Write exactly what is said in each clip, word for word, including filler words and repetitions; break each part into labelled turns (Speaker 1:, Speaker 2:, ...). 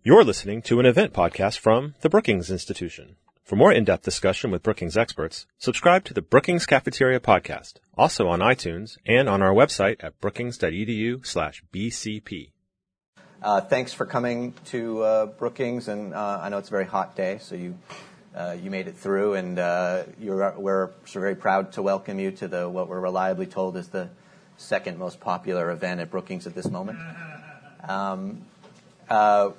Speaker 1: You're listening to an event podcast from the Brookings Institution. For more in-depth discussion with Brookings experts, subscribe to the Brookings Cafeteria podcast, also on iTunes and on our website at brookings.edu slash BCP.
Speaker 2: Uh, thanks for coming to uh, Brookings, and uh, I know it's a very hot day, so you uh, you made it through, and uh, you're, we're so very proud to welcome you to the what we're reliably told is the second most popular event at Brookings at this moment. Um, uh,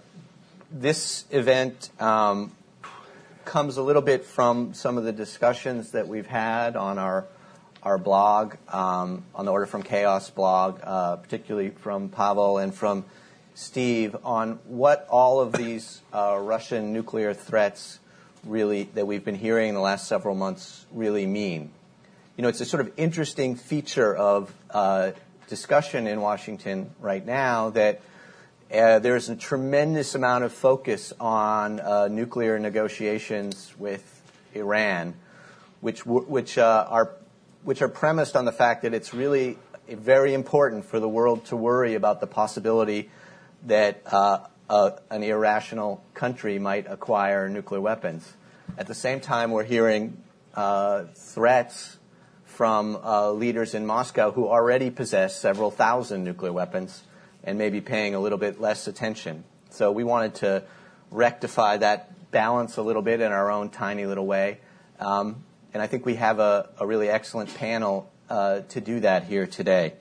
Speaker 2: this event um, comes a little bit from some of the discussions that we've had on our our blog, um, on the Order from Chaos blog, uh, particularly from Pavel and from Steve, on what all of these uh, Russian nuclear threats really that we've been hearing in the last several months really mean. You know, it's a sort of interesting feature of uh, discussion in Washington right now that uh, there's a tremendous amount of focus on uh, nuclear negotiations with Iran, which which uh, are which are premised on the fact that it's really very important for the world to worry about the possibility that uh, uh, an irrational country might acquire nuclear weapons. At the same time, we're hearing uh, threats from uh, leaders in Moscow who already possess several thousand nuclear weapons and may be paying a little bit less attention. So we wanted to rectify that balance a little bit in our own tiny little way. Um, and I think we have a, a really excellent panel uh, to do that here today.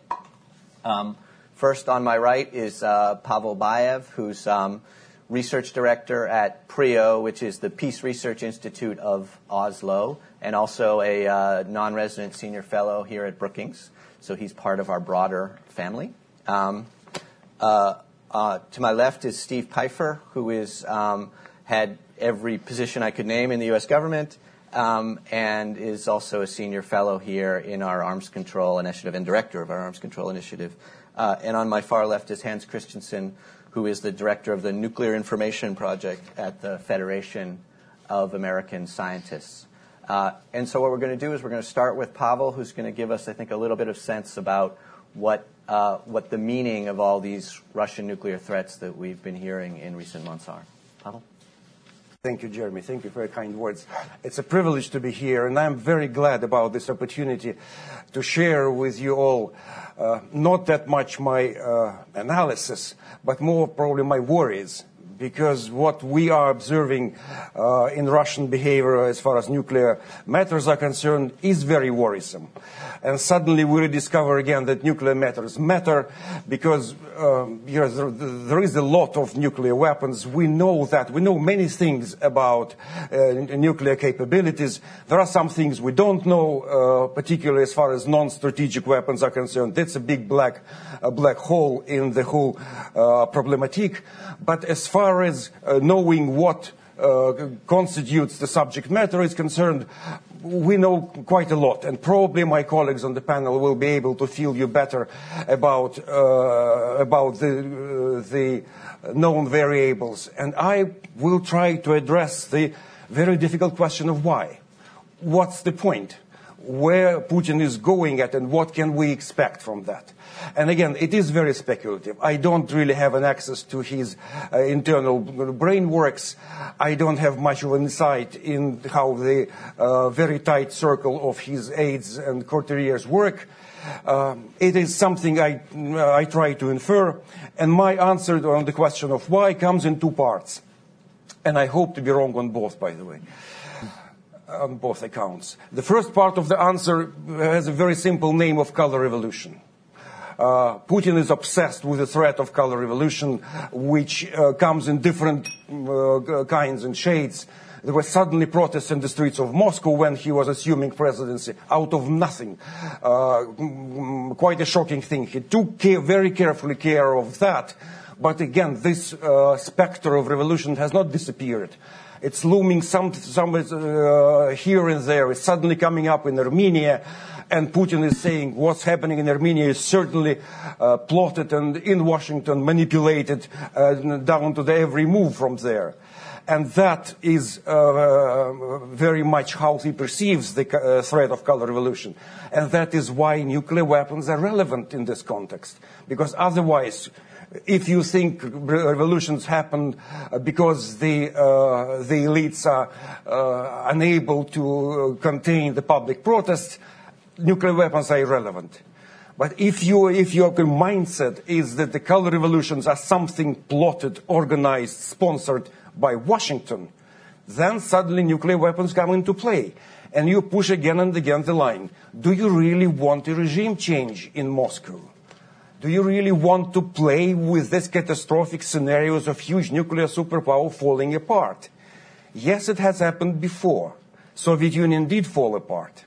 Speaker 2: Um, First on my right is uh, Pavel Bayev, who's um, research director at PRIO, which is the Peace Research Institute of Oslo, and also a uh, non-resident senior fellow here at Brookings. So he's part of our broader family. Um, uh, uh, to my left is Steve Pifer, who is um, had every position I could name in the U S government, um, and is also a senior fellow here in our Arms Control Initiative and director of our Arms Control Initiative. Uh, and on my far left is Hans Christensen, who is the director of the Nuclear Information Project at the Federation of American Scientists. Uh, and so what we're going to do is we're going to start with Pavel, who's going to give us, I think, a little bit of sense about what uh, what the meaning of all these Russian nuclear threats that we've been hearing in recent months are. Pavel?
Speaker 3: Thank you, Jeremy. Thank you for your kind words. It's a privilege to be here, and I'm very glad about this opportunity to share with you all uh, not that much my uh, analysis, but more probably my worries, because what we are observing uh, in Russian behavior as far as nuclear matters are concerned is very worrisome. And suddenly we rediscover again that nuclear matters matter because um, you know, there, there is a lot of nuclear weapons. We know that. We know many things about uh, nuclear capabilities. There are some things we don't know, uh, particularly as far as non-strategic weapons are concerned. That's a big black, uh, black hole in the whole uh, problematique. But as far as uh, knowing what uh, constitutes the subject matter is concerned, we know quite a lot, and probably my colleagues on the panel will be able to feel you better about uh, about the uh, the known variables. And I will try to address the very difficult question of why. What's the point? Where Putin is going at, and what can we expect from that? And again, it is very speculative. I don't really have an access to his uh, internal brain works. I don't have much of an insight in how the uh, very tight circle of his aides and courtiers work. Um, it is something I, uh, I try to infer, and my answer on the question of why comes in two parts. And I hope to be wrong on both, by the way. On both accounts. The first part of the answer has a very simple name of color revolution. Uh, Putin is obsessed with the threat of color revolution, which uh, comes in different uh, kinds and shades. There were suddenly protests in the streets of Moscow when he was assuming presidency, out of nothing. Uh, quite a shocking thing. He took care, very carefully care of that. But again, this uh, specter of revolution has not disappeared. It's looming some, some uh, here and there. It's suddenly coming up in Armenia, and Putin is saying what's happening in Armenia is certainly uh, plotted and in Washington manipulated uh, down to the every move from there. And that is uh, very much how he perceives the uh, threat of color revolution. And that is why nuclear weapons are relevant in this context. Because otherwise, If you think revolutions happen because the, uh, the elites are uh, unable to contain the public protest, nuclear weapons are irrelevant. But if, you, if your mindset is that the color revolutions are something plotted, organized, sponsored by Washington, then suddenly nuclear weapons come into play. And you push again and again the line. Do you really want a regime change in Moscow? Do you really want to play with these catastrophic scenarios of huge nuclear superpower falling apart? Yes, it has happened before. Soviet Union did fall apart.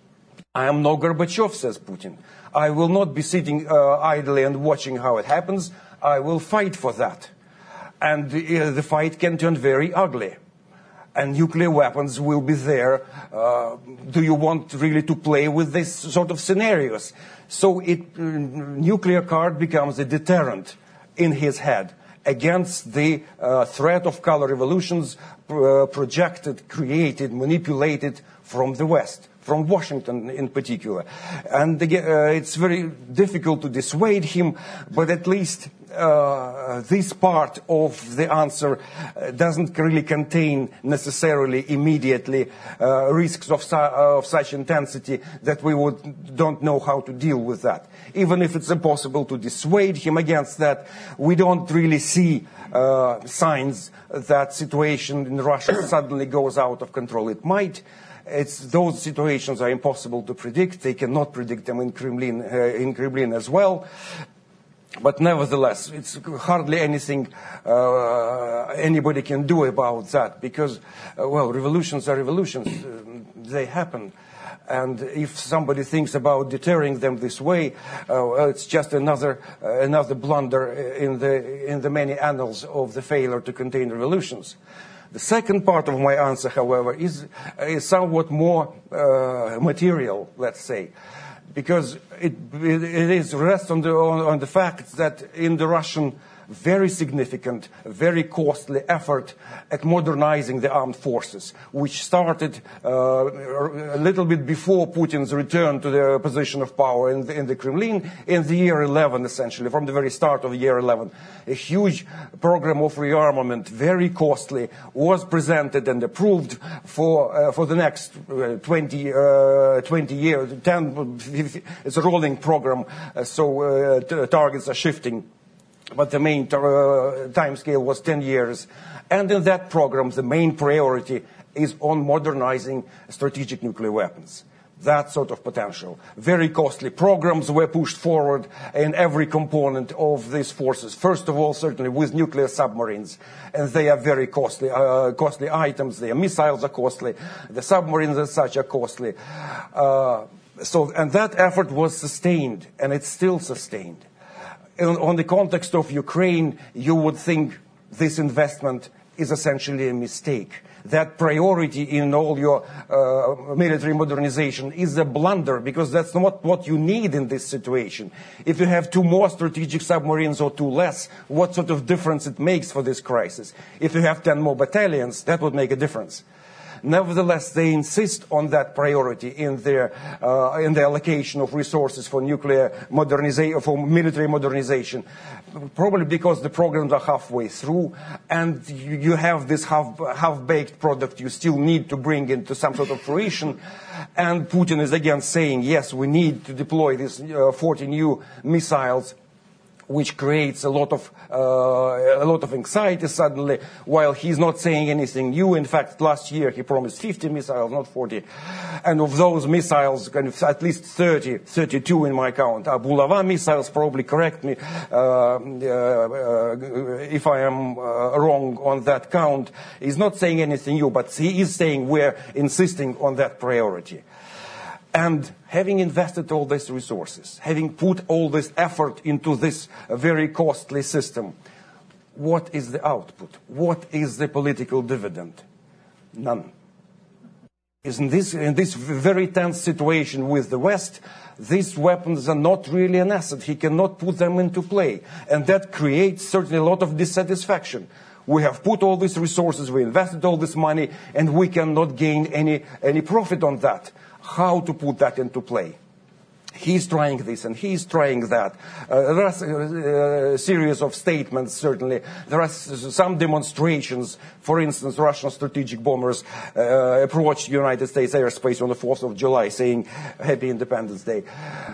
Speaker 3: I am no Gorbachev, says Putin. I will not be sitting uh, idly and watching how it happens. I will fight for that. And uh, the fight can turn very ugly. And nuclear weapons will be there. Uh, do you want really to play with these sort of scenarios? So it, uh, nuclear card becomes a deterrent in his head against the uh, threat of color revolutions uh, projected, created, manipulated from the West, from Washington in particular. And again, uh, it's very difficult to dissuade him, but at least uh, this part of the answer uh, doesn't really contain necessarily immediately uh, risks of, su of such intensity that we would, don't know how to deal with that. Even if it's impossible to dissuade him against that, we don't really see uh, signs that situation in Russia suddenly goes out of control. It might. It's, those situations are impossible to predict. They cannot predict them in Kremlin, uh, in Kremlin as well. But nevertheless, it's hardly anything uh, anybody can do about that because, uh, well, revolutions are revolutions. Uh, they happen. And if somebody thinks about deterring them this way, uh, well, it's just another, uh, another blunder in the, in the many annals of the failure to contain revolutions. The second part of my answer, however, is, is somewhat more uh, material, let's say, because it, it, it is rests on the, on, on the fact that in the Russian very significant, very costly effort at modernizing the armed forces, which started uh, a little bit before Putin's return to the position of power in the, in the Kremlin in the year eleven, essentially, from the very start of year eleven. A huge program of rearmament, very costly, was presented and approved for, uh, for the next uh, twenty, uh, twenty years. ten, it's a rolling program, uh, so uh, t targets are shifting. But the main uh, time scale was ten years. And in that program, the main priority is on modernizing strategic nuclear weapons. That sort of potential. Very costly programs were pushed forward in every component of these forces. First of all, certainly with nuclear submarines. And they are very costly, uh, costly items. Their missiles are costly. The submarines as such are costly. Uh, so, and that effort was sustained, and it's still sustained. On the context of Ukraine, you would think this investment is essentially a mistake. That priority in all your uh, military modernization is a blunder, because that's not what you need in this situation. If you have two more strategic submarines or two less, what sort of difference it makes for this crisis? If you have ten more battalions, that would make a difference. Nevertheless, they insist on that priority in their uh, in the allocation of resources for nuclear modernization, for military modernization, probably because the programs are halfway through, and you, you have this half half-baked product you still need to bring into some sort of fruition. And Putin is again saying, yes, we need to deploy these uh, forty new missiles, which creates a lot of uh, a lot of anxiety suddenly, while he's not saying anything new. In fact, last year he promised fifty missiles, not forty. And of those missiles, kind of at least thirty, thirty-two in my count, are Bulava missiles. Probably correct me uh, uh, uh, if I am uh, wrong on that count. He's not saying anything new, but he is saying we're insisting on that priority. And having invested all these resources, having put all this effort into this very costly system, what is the output? What is the political dividend? None. In this, in this very tense situation with the West, these weapons are not really an asset. He cannot put them into play. And that creates certainly a lot of dissatisfaction. We have put all these resources, we invested all this money, and we cannot gain any, any profit on that. How to put that into play? he's trying this and he's trying that. Uh, there are a series of statements, certainly. There are some demonstrations. For instance, Russian strategic bombers uh, approached United States airspace on the fourth of July, saying, Happy Independence Day.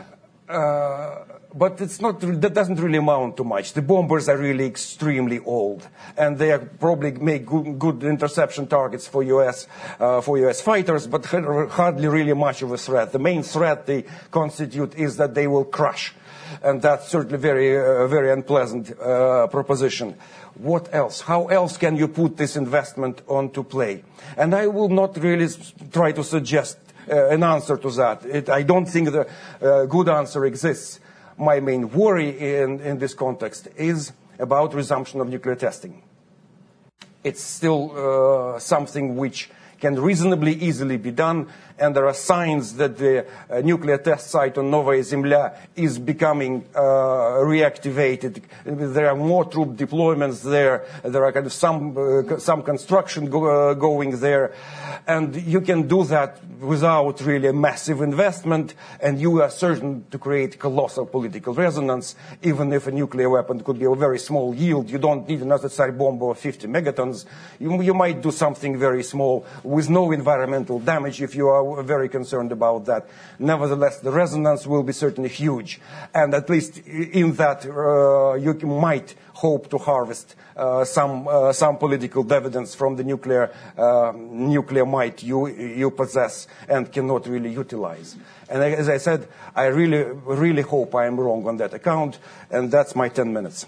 Speaker 3: Uh, But it's not, that doesn't really amount to much. The bombers are really extremely old, and they are probably make good, good interception targets for U S uh, for U S fighters, but hardly really much of a threat. The main threat they constitute is that they will crush, and that's certainly very uh, very unpleasant uh, proposition. What else? How else can you put this investment onto play? And I will not really try to suggest uh, an answer to that. It, I don't think the uh, good answer exists. My main worry in, in this context is about resumption of nuclear testing. It's still uh, something which can reasonably easily be done, and there are signs that the uh, nuclear test site on Novaya Zemlya is becoming uh, reactivated. There are more troop deployments there. There are kind of some uh, some construction go, uh, going there, and you can do that without really a massive investment, and you are certain to create colossal political resonance. Even if a nuclear weapon could be a very small yield, you don't need another Tsar bomb of fifty megatons. You, you might do something very small with no environmental damage if you are very concerned about that. Nevertheless, the resonance will be certainly huge. And at least in that, uh, you might hope to harvest uh, some uh, some political dividends from the nuclear uh, nuclear might you you possess and cannot really utilize. And as I said, I really really hope I am wrong on that account. And that's my ten minutes.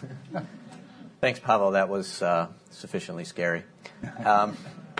Speaker 2: Thanks, Pavel. That was uh, sufficiently scary. Um,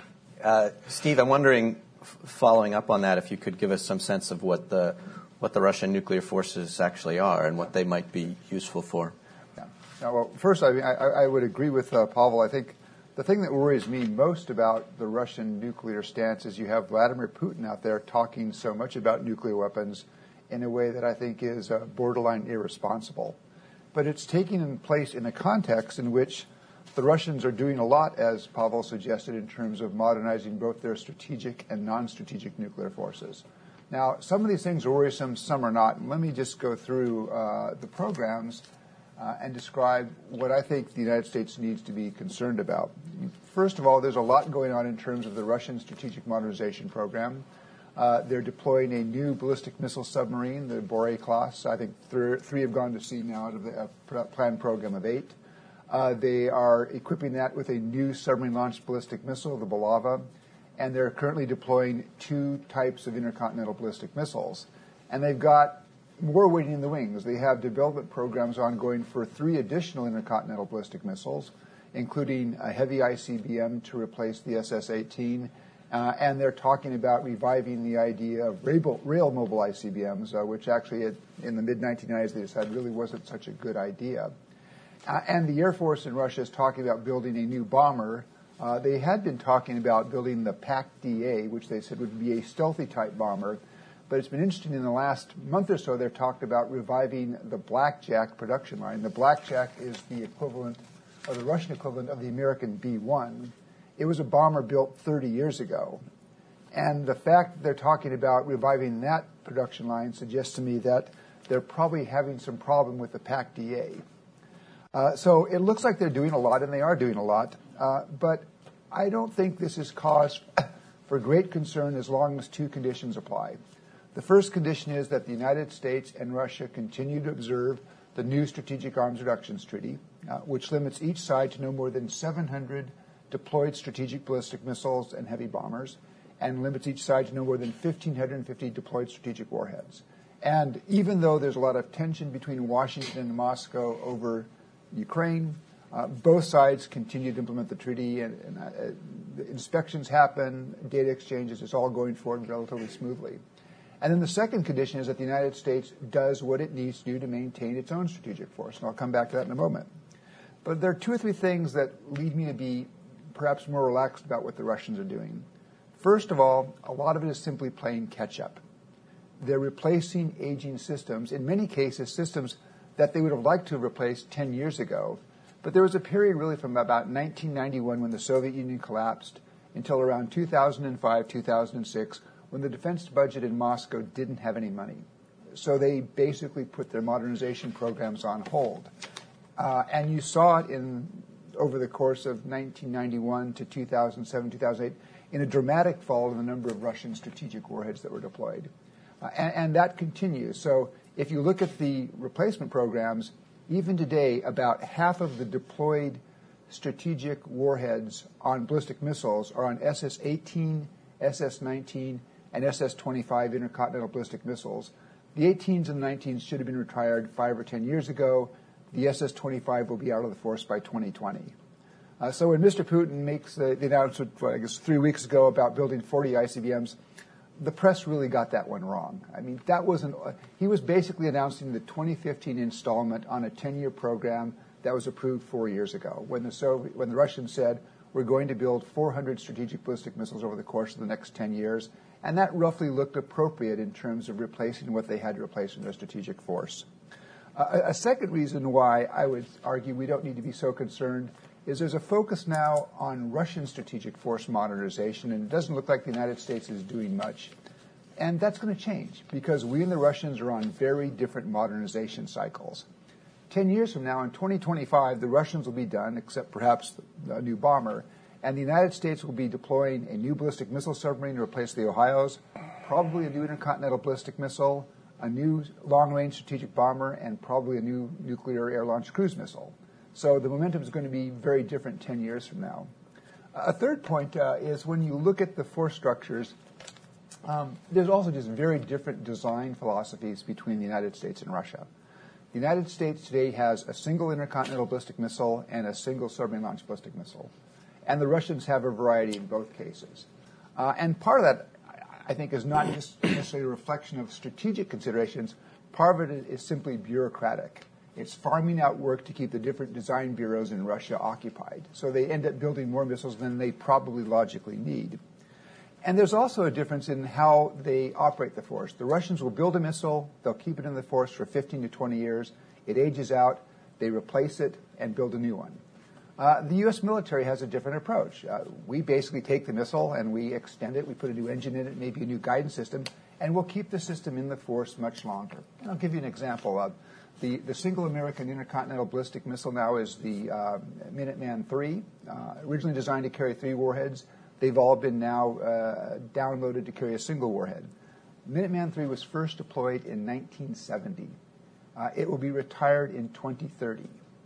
Speaker 2: Uh, Steve, I'm wondering, f- following up on that, if you could give us some sense of what the what the Russian nuclear forces actually are and what they might be useful for.
Speaker 4: Yeah. Now, well, first, I, mean, I, I would agree with uh, Pavel. I think the thing that worries me most about the Russian nuclear stance is you have Vladimir Putin out there talking so much about nuclear weapons in a way that I think is uh, borderline irresponsible. But it's taking place in a context in which the Russians are doing a lot, as Pavel suggested, in terms of modernizing both their strategic and non-strategic nuclear forces. Now, some of these things are worrisome, some are not. And let me just go through uh, the programs uh, and describe what I think the United States needs to be concerned about. First of all, there's a lot going on in terms of the Russian strategic modernization program. Uh, they're deploying a new ballistic missile submarine, the Borei class. I think th- three have gone to sea now out of the uh, planned program of eight. Uh, they are equipping that with a new submarine-launched ballistic missile, the Bulava, and they're currently deploying two types of intercontinental ballistic missiles. And they've got more waiting in the wings. They have development programs ongoing for three additional intercontinental ballistic missiles, including a heavy I C B M to replace the S S eighteen, uh, and they're talking about reviving the idea of rail, rail mobile I C B Ms, uh, which actually had, in the mid nineteen nineties they decided really wasn't such a good idea. Uh, and the Air Force in Russia is talking about building a new bomber. Uh, they had been talking about building the P A C D A, which they said would be a stealthy-type bomber. But it's been interesting in the last month or so, they've talked about reviving the Blackjack production line. The Blackjack is the equivalent, or the Russian equivalent, of the American B one. It was a bomber built thirty years ago. And the fact that they're talking about reviving that production line suggests to me that they're probably having some problem with the P A C D A. Uh, so it looks like they're doing a lot, and they are doing a lot. Uh, but I don't think this is cause for great concern as long as two conditions apply. The first condition is that the United States and Russia continue to observe the new Strategic Arms Reductions Treaty, uh, which limits each side to no more than seven hundred deployed strategic ballistic missiles and heavy bombers, and limits each side to no more than one thousand five hundred fifty deployed strategic warheads. And even though there's a lot of tension between Washington and Moscow over Ukraine, uh, both sides continue to implement the treaty, and, and uh, the inspections happen, data exchanges, it's all going forward relatively smoothly. And then the second condition is that the United States does what it needs to do to maintain its own strategic force, and I'll come back to that in a moment. But there are two or three things that lead me to be perhaps more relaxed about what the Russians are doing. First of all, a lot of it is simply playing catch-up. They're replacing aging systems, in many cases systems that they would have liked to have replaced ten years ago. But there was a period really from about nineteen ninety-one when the Soviet Union collapsed until around two thousand five, two thousand six, when the defense budget in Moscow didn't have any money. So they basically put their modernization programs on hold. Uh, and you saw it in over the course of nineteen ninety-one to two thousand seven, two thousand eight, in a dramatic fall in the number of Russian strategic warheads that were deployed. Uh, and, and that continues. So if you look at the replacement programs, even today, about half of the deployed strategic warheads on ballistic missiles are on S S eighteen, S S nineteen, and S S twenty-five intercontinental ballistic missiles. The eighteens and nineteens should have been retired five or ten years ago. The S S twenty-five will be out of the force by twenty twenty. Uh, so when Mister Putin makes the, the announcement, well, I guess three weeks ago, about building forty I C B Ms, the press really got that one wrong. I mean, that wasn't. Uh, he was basically announcing the twenty fifteen installment on a ten-year program that was approved four years ago, when the Soviet, when the Russians said we're going to build four hundred strategic ballistic missiles over the course of the next ten years, and that roughly looked appropriate in terms of replacing what they had to replace in their strategic force. Uh, a second reason why I would argue we don't need to be so concerned is there's a focus now on Russian strategic force modernization, and it doesn't look like the United States is doing much. And that's going to change because we and the Russians are on very different modernization cycles. Ten years from now, in twenty twenty-five, the Russians will be done, except perhaps a new bomber, and the United States will be deploying a new ballistic missile submarine to replace the Ohios, probably a new intercontinental ballistic missile, a new long-range strategic bomber, and probably a new nuclear air-launched cruise missile. So the momentum is going to be very different ten years from now. A third point uh, is when you look at the force structures, um, there's also just very different design philosophies between the United States and Russia. The United States today has a single intercontinental ballistic missile and a single submarine-launched ballistic missile. And the Russians have a variety in both cases. Uh, and part of that, I think, is not just necessarily a reflection of strategic considerations. Part of it is simply bureaucratic. It's farming out work to keep the different design bureaus in Russia occupied. So they end up building more missiles than they probably logically need. And there's also a difference in how they operate the force. The Russians will build a missile, they'll keep it in the force for fifteen to twenty years, it ages out, they replace it, and build a new one. Uh, the U S military has a different approach. Uh, we basically take the missile and we extend it, we put a new engine in it, maybe a new guidance system, and we'll keep the system in the force much longer. And I'll give you an example. Uh, the, the single American intercontinental ballistic missile now is the uh, Minuteman three, uh, originally designed to carry three warheads. They've all been now uh, downloaded to carry a single warhead. Minuteman three was first deployed in nineteen seventy. Uh, it will be retired in twenty thirty.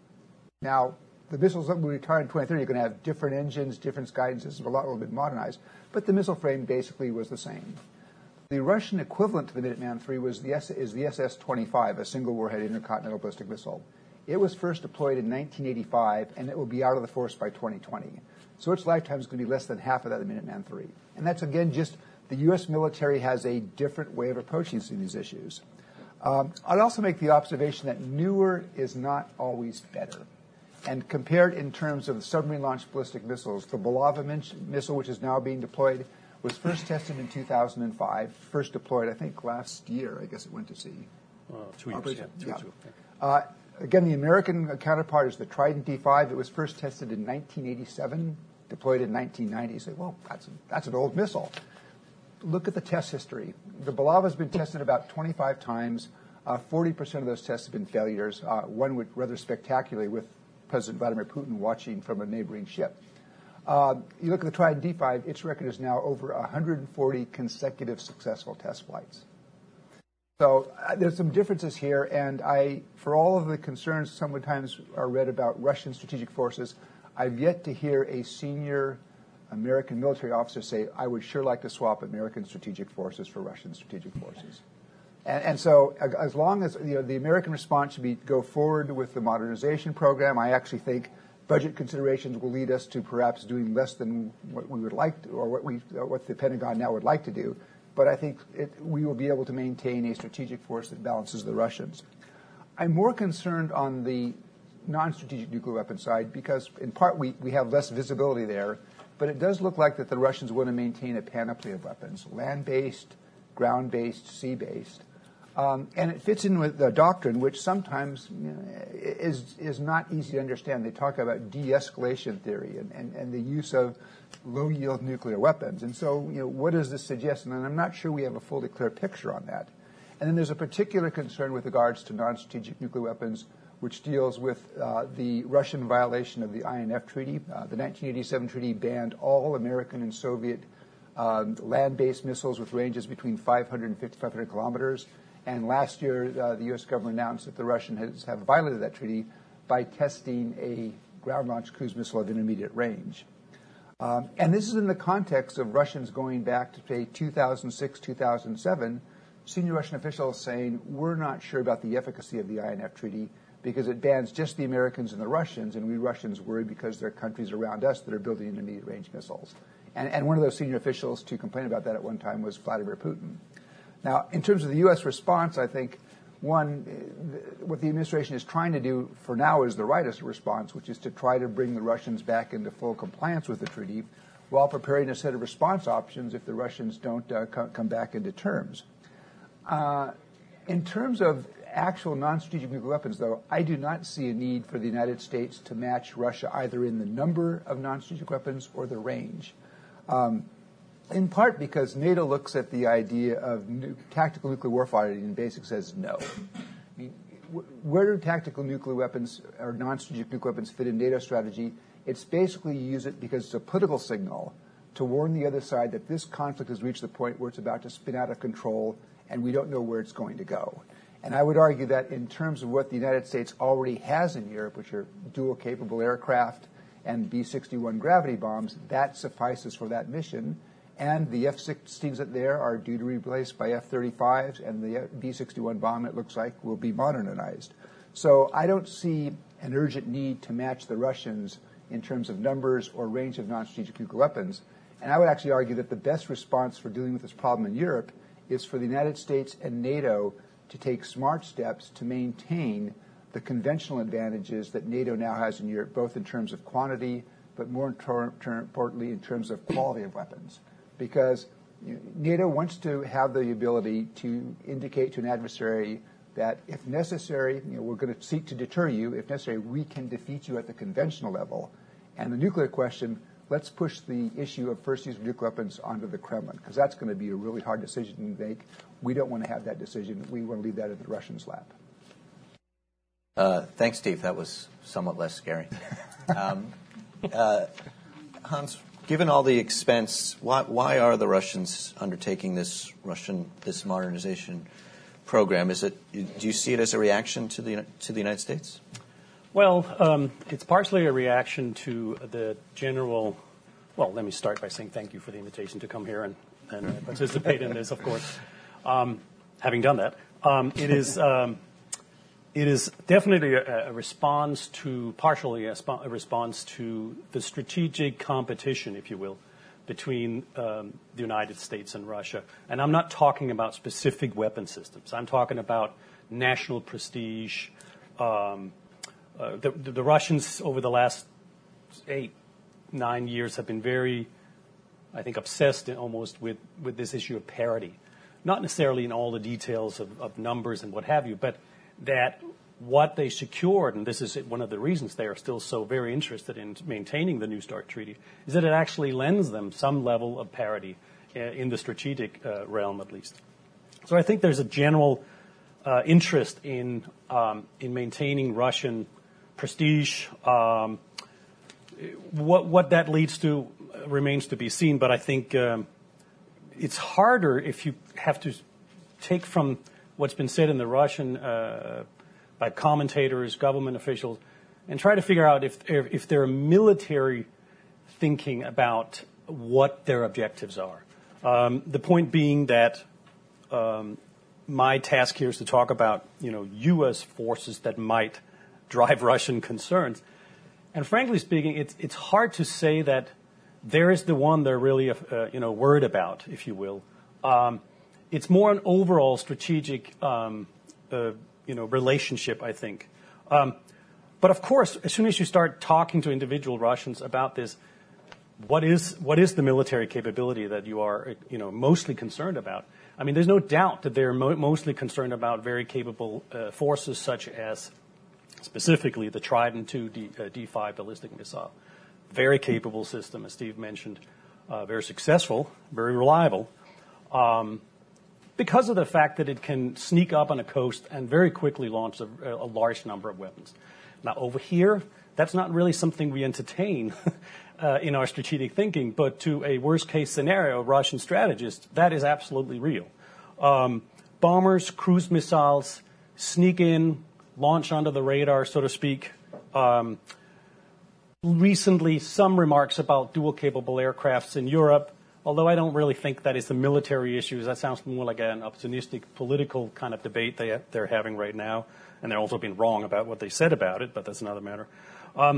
Speaker 4: Now, the missiles that will be retired in twenty thirty are going to have different engines, different guidance systems, a lot, a little bit modernized, but the missile frame basically was the same. The Russian equivalent to the Minuteman three was the S, is the S S twenty-five, a single warhead intercontinental ballistic missile. It was first deployed in nineteen eighty-five, and it will be out of the force by twenty twenty. So its lifetime is going to be less than half of that of the Minuteman three. And that's, again, just the U S military has a different way of approaching these issues. Um, I'd also make the observation that newer is not always better. And compared in terms of submarine-launched ballistic missiles, the Bulava missile, which is now being deployed, was first tested in two thousand five, first deployed, I think, last year. I guess it went to sea.
Speaker 5: Uh, two years, yeah. Two,
Speaker 4: yeah.
Speaker 5: two, yeah.
Speaker 4: Uh, again, the American counterpart is the Trident D five. It was first tested in nineteen eighty-seven, deployed in nineteen ninety. You say, well, that's, a, that's an old missile. Look at the test history. The Bulava has been tested about twenty-five times. Uh, forty percent of those tests have been failures, uh, one would rather spectacularly with President Vladimir Putin watching from a neighboring ship. Uh, you look at the Trident D five, its record is now over one hundred forty consecutive successful test flights. So uh, there's some differences here, and I, for all of the concerns sometimes are read about Russian strategic forces, I've yet to hear a senior American military officer say, I would sure like to swap American strategic forces for Russian strategic forces. And, and so as long as you know, the American response should be go forward with the modernization program, I actually think budget considerations will lead us to perhaps doing less than what we would like to, or what, we, or what the Pentagon now would like to do. But I think it, we will be able to maintain a strategic force that balances the Russians. I'm more concerned on the non-strategic nuclear weapon side because, in part, we, we have less visibility there. But it does look like that the Russians want to maintain a panoply of weapons, land-based, ground-based, sea-based. Um, and it fits in with the doctrine, which sometimes you know, is is not easy to understand. They talk about de-escalation theory and, and, and the use of low-yield nuclear weapons. And so, you know, what does this suggest? And I'm not sure we have a fully clear picture on that. And then there's a particular concern with regards to non-strategic nuclear weapons, which deals with uh, the Russian violation of the I N F Treaty. Uh, the nineteen eighty-seven treaty banned all American and Soviet um, land-based missiles with ranges between five hundred and fifty-five hundred kilometers. And last year, uh, the U S government announced that the Russians have violated that treaty by testing a ground-launched cruise missile of intermediate range. Um, and this is in the context of Russians going back to, say, two thousand six, two thousand seven, senior Russian officials saying, we're not sure about the efficacy of the I N F Treaty because it bans just the Americans and the Russians, and we Russians worry because there are countries around us that are building intermediate-range missiles. And, and one of those senior officials to complain about that at one time was Vladimir Putin. Now, in terms of the U S response, I think, one, what the administration is trying to do for now is the rightist response, which is to try to bring the Russians back into full compliance with the treaty while preparing a set of response options if the Russians don't uh, co- come back into terms. Uh, in terms of actual non-strategic nuclear weapons, though, I do not see a need for the United States to match Russia either in the number of non-strategic weapons or the range. Um, in part because NATO looks at the idea of nu- tactical nuclear warfighting and basically says no. I mean, wh- where do tactical nuclear weapons or non-strategic nuclear weapons fit in NATO strategy? It's basically you use it because it's a political signal to warn the other side that this conflict has reached the point where it's about to spin out of control and we don't know where it's going to go. And I would argue that in terms of what the United States already has in Europe, which are dual-capable aircraft and B sixty-one gravity bombs, that suffices for that mission. And the F sixteens that there are due to be replaced by F thirty-fives, and the B sixty-one bomb, it looks like, will be modernized. So I don't see an urgent need to match the Russians in terms of numbers or range of non-strategic nuclear weapons. And I would actually argue that the best response for dealing with this problem in Europe is for the United States and NATO to take smart steps to maintain the conventional advantages that NATO now has in Europe, both in terms of quantity, but more ter- ter- importantly in terms of quality of weapons. Because you know, NATO wants to have the ability to indicate to an adversary that if necessary, you know, we're going to seek to deter you. If necessary, we can defeat you at the conventional level. And the nuclear question, let's push the issue of first use of nuclear weapons onto the Kremlin, because that's going to be a really hard decision to make. We don't want to have that decision. We want to leave that in the Russians' lap.
Speaker 2: Uh, thanks, Steve. That was somewhat less scary. Um, uh, Hans, given all the expense, why, why are the Russians undertaking this Russian this modernization program? Is it? Do you see it as a reaction to the to the United States?
Speaker 5: Well, um, it's partially a reaction to the general. Well, let me start by saying thank you for the invitation to come here and, and uh, participate in this. Of course, um, having done that, um, it is. Um, It is definitely a, a response to, partially a, sp- a response to the strategic competition, if you will, between um, the United States and Russia. And I'm not talking about specific weapon systems. I'm talking about national prestige. Um, uh, the, the, the Russians over the last eight, nine years have been very, I think, obsessed almost with, with this issue of parity. Not necessarily in all the details of, of numbers and what have you, but that what they secured, and this is one of the reasons they are still so very interested in maintaining the New START treaty, is that it actually lends them some level of parity uh, in the strategic uh, realm, at least. So I think there's a general uh, interest in um, in maintaining Russian prestige. Um, what what that leads to remains to be seen, but I think um, it's harder if you have to take from what's been said in the Russian uh, by commentators, government officials, and try to figure out if if they're military thinking about what their objectives are. Um, the point being that um, my task here is to talk about, you know, U S forces that might drive Russian concerns. And frankly speaking, it's it's hard to say that there is the one they're really, uh, you know, worried about, if you will. Um, It's more an overall strategic, um, uh, you know, relationship, I think. Um, but of course, as soon as you start talking to individual Russians about this, what is what is the military capability that you are, you know, mostly concerned about? I mean, there's no doubt that they're mo- mostly concerned about very capable uh, forces, such as specifically the Trident two D, uh, D five ballistic missile, very capable system, as Steve mentioned, uh, very successful, very reliable. Um, because of the fact that it can sneak up on a coast and very quickly launch a, a large number of weapons. Now, over here, that's not really something we entertain uh, in our strategic thinking, but to a worst-case scenario, Russian strategists, that is absolutely real. Um, bombers, cruise missiles, sneak in, launch under the radar, so to speak. Um, recently, some remarks about dual-capable aircrafts in Europe, although I don't really think that is a military issue. That sounds more like an opportunistic political kind of debate they, they're having right now, and they're also being wrong about what they said about it, but that's another matter. Um,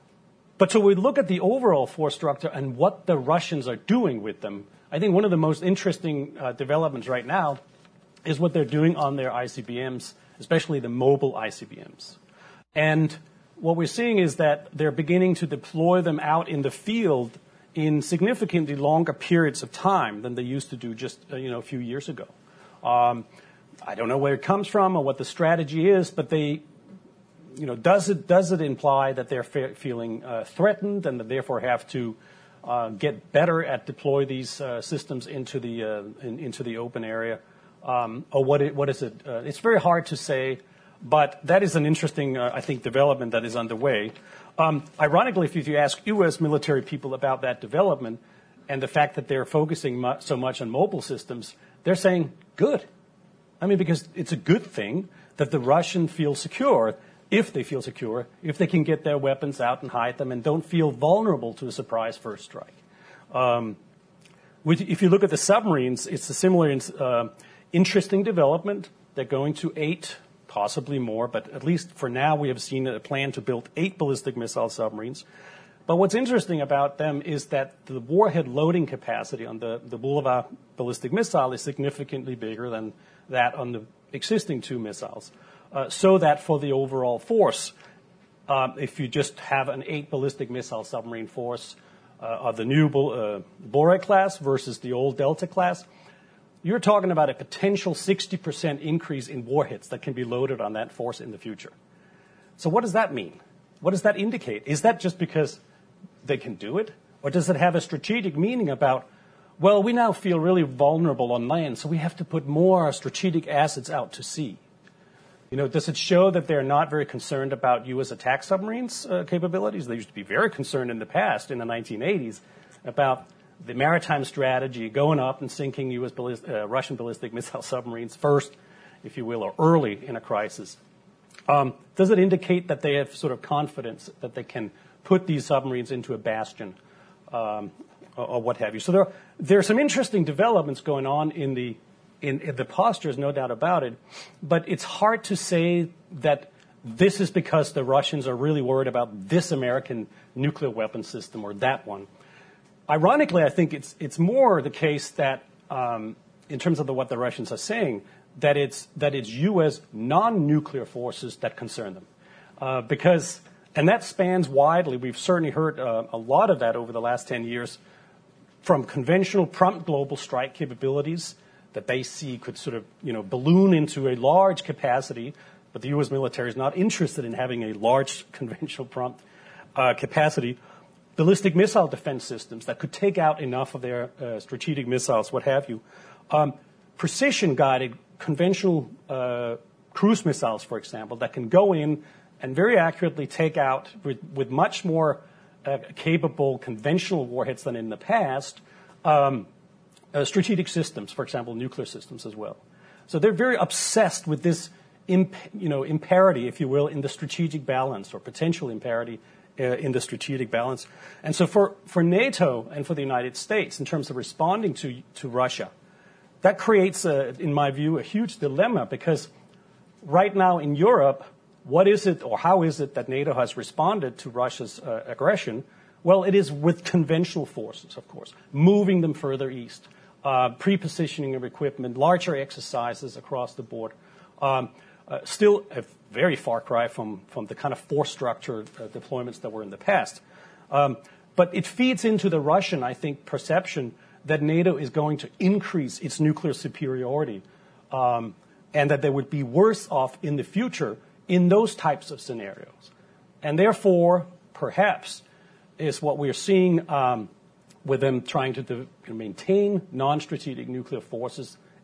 Speaker 5: but so we look at the overall force structure and what the Russians are doing with them. I think one of the most interesting uh, developments right now is what they're doing on their I C B Ms, especially the mobile I C B Ms. And what we're seeing is that they're beginning to deploy them out in the field in significantly longer periods of time than they used to do just uh, you know a few years ago. Um, I don't know where it comes from or what the strategy is, but they, you know, does it does it imply that they're fe- feeling uh, threatened and that therefore have to uh, get better at deploy these uh, systems into the uh, in, into the open area, um, or what it, what is it? Uh, it's very hard to say, but that is an interesting, uh, I think, development that is underway. Um, ironically, if you ask U S military people about that development and the fact that they're focusing mu- so much on mobile systems, they're saying, good. I mean, because it's a good thing that the Russians feel secure, if they feel secure, if they can get their weapons out and hide them and don't feel vulnerable to a surprise first strike. Um, with, if you look at the submarines, it's a similar uh, interesting development. They're going to eight, possibly more, but at least for now we have seen a plan to build eight ballistic missile submarines. But what's interesting about them is that the warhead loading capacity on the, the Bulava ballistic missile is significantly bigger than that on the existing two missiles. Uh, so that for the overall force, um, if you just have an eight ballistic missile submarine force uh, of the new uh, Bore class versus the old Delta class, you're talking about a potential sixty percent increase in warheads that can be loaded on that force in the future. So what does that mean? What does that indicate? Is that just because they can do it? Or does it have a strategic meaning about, well, we now feel really vulnerable on land, so we have to put more strategic assets out to sea? You know, does it show that they're not very concerned about U S attack submarines uh, capabilities? They used to be very concerned in the past, in the nineteen eighties, about the maritime strategy going up and sinking U S ballist, uh, Russian ballistic missile submarines first, if you will, or early in a crisis. Um, does it indicate that they have sort of confidence that they can put these submarines into a bastion um, or, or what have you? So there, there are some interesting developments going on in the in, in the postures, no doubt about it. But it's hard to say that this is because the Russians are really worried about this American nuclear weapon system or that one. Ironically, I think it's it's more the case that, um, in terms of the, what the Russians are saying, that it's that it's U S non-nuclear forces that concern them, uh, because and that spans widely. We've certainly heard uh, a lot of that over the last ten years, from conventional prompt global strike capabilities that they see could sort of you know balloon into a large capacity, but the U S military is not interested in having a large conventional prompt uh, capacity. Ballistic missile defense systems that could take out enough of their uh, strategic missiles, what have you. Um, precision-guided conventional uh, cruise missiles, for example, that can go in and very accurately take out, with, with much more uh, capable conventional warheads than in the past, um, uh, strategic systems, for example, nuclear systems as well. So they're very obsessed with this imp, you know, imparity, if you will, in the strategic balance, or potential imparity Uh, in the strategic balance. And so for, for NATO and for the United States, in terms of responding to, to Russia, that creates, a, in my view, a huge dilemma, because right now in Europe, what is it or how is it that NATO has responded to Russia's uh, aggression? Well, it is with conventional forces, of course, moving them further east, uh, pre-positioning of equipment, larger exercises across the board. Um, uh, still a very far cry from, from the kind of force structure uh, deployments that were in the past. Um, but it feeds into the Russian, I think, perception that NATO is going to increase its nuclear superiority, um, and that they would be worse off in the future in those types of scenarios. And therefore, perhaps, is what we're seeing um, with them trying to de- maintain non-strategic nuclear forces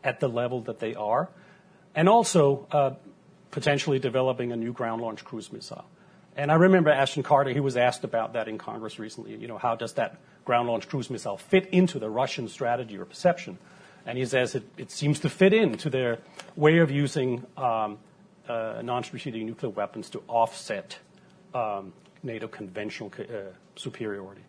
Speaker 5: at the level that they are, and also uh, potentially developing a new ground-launched cruise missile. And I remember Ashton Carter, he was asked about that in Congress recently. You know, how does that ground-launched cruise missile fit into the Russian strategy or perception? And he says it, it seems to fit into their way of using um, uh, non-strategic nuclear weapons to offset um, NATO conventional uh, superiority.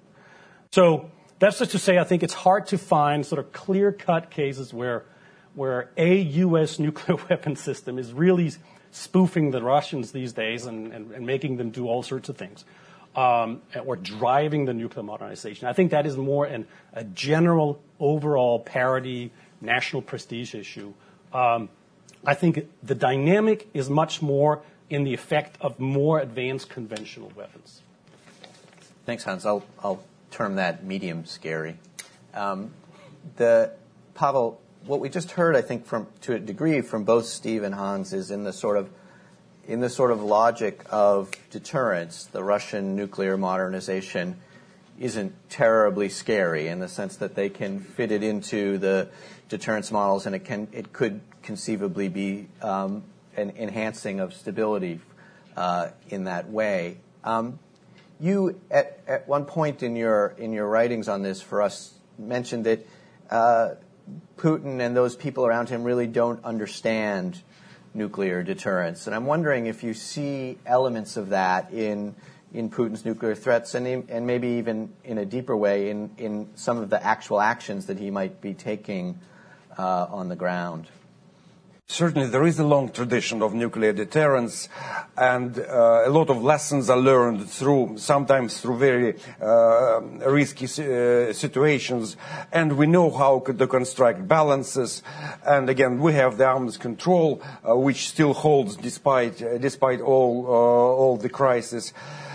Speaker 5: So that's just to say I think it's hard to find sort of clear-cut cases where, where a U S nuclear weapon system is really spoofing the Russians these days and, and, and making them do all sorts of things, um, or driving the nuclear modernization. I think that is more an, a general overall parity, national prestige issue. Um, I think the dynamic is much more in the effect of more advanced conventional weapons.
Speaker 2: Thanks, Hans. I'll, I'll term that medium scary. Um, the Pavel, what we just heard, I think, from to a degree from both Steve and Hans, is in the sort of in the sort of logic of deterrence. The Russian nuclear modernization isn't terribly scary in the sense that they can fit it into the deterrence models, and it can it could conceivably be um, an enhancing of stability uh, in that way. Um, you at at one point in your in your writings on this for us mentioned that uh, Putin and those people around him really don't understand nuclear deterrence, and I'm wondering if you see elements of that in in Putin's nuclear threats, and in, and maybe even in a deeper way in, in some of the actual actions that he might be taking uh, on the ground.
Speaker 3: Certainly, there is a long tradition of nuclear deterrence, and uh, a lot of lessons are learned through, sometimes through very uh, risky uh, situations, and we know how to construct balances. And again, we have the arms control, uh, which still holds despite uh, despite all uh, all the crisis.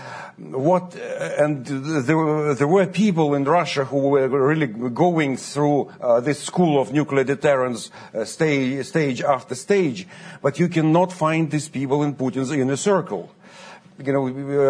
Speaker 3: What and there, there were people in Russia who were really going through uh, this school of nuclear deterrence uh, stage, stage after stage, but you cannot find these people in Putin's inner circle. You know,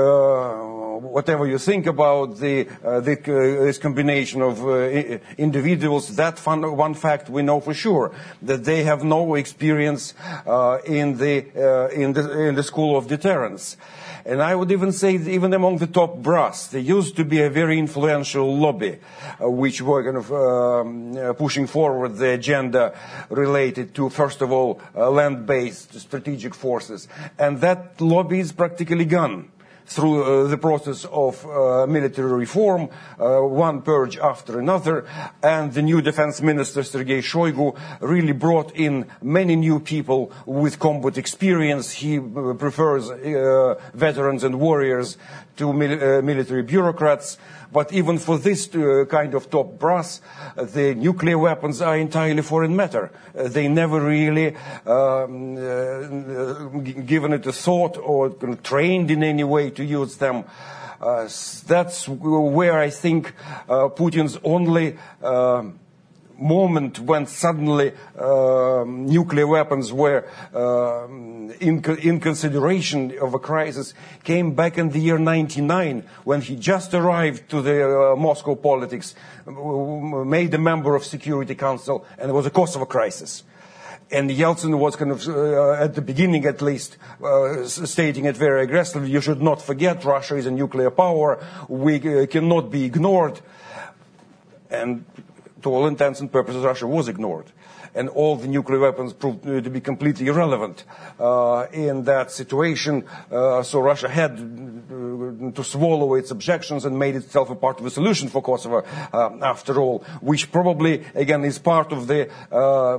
Speaker 3: uh, whatever you think about the, uh, the uh, this combination of uh, individuals, that fun, one fact we know for sure, that they have no experience uh, in the uh, in the in the school of deterrence. And I would even say that even among the top brass, there used to be a very influential lobby, uh, which were kind of um, uh, pushing forward the agenda related to, first of all, uh, land-based strategic forces. And that lobby is practically gone through uh, the process of uh, military reform, uh, one purge after another, and the new defense minister, Sergei Shoigu, really brought in many new people with combat experience. He uh, prefers uh, veterans and warriors to mil- uh, military bureaucrats. But even for this uh, kind of top brass, uh, the nuclear weapons are entirely foreign matter. Uh, they never really um, uh, g- given it a thought or trained in any way to use them. Uh, that's where I think uh, Putin's only uh, moment when suddenly uh, nuclear weapons were uh, in, in consideration of a crisis came back in the year ninety-nine, when he just arrived to the uh, Moscow politics, made a member of Security Council, and it was a Kosovo crisis. And Yeltsin was kind of, uh, at the beginning at least, uh, stating it very aggressively, you should not forget Russia is a nuclear power, we uh, cannot be ignored. And to all intents and purposes, Russia was ignored. And all the nuclear weapons proved to be completely irrelevant uh, in that situation. Uh, so Russia had to swallow its objections and made itself a part of the solution for Kosovo, uh, after all, which probably, again, is part of the uh,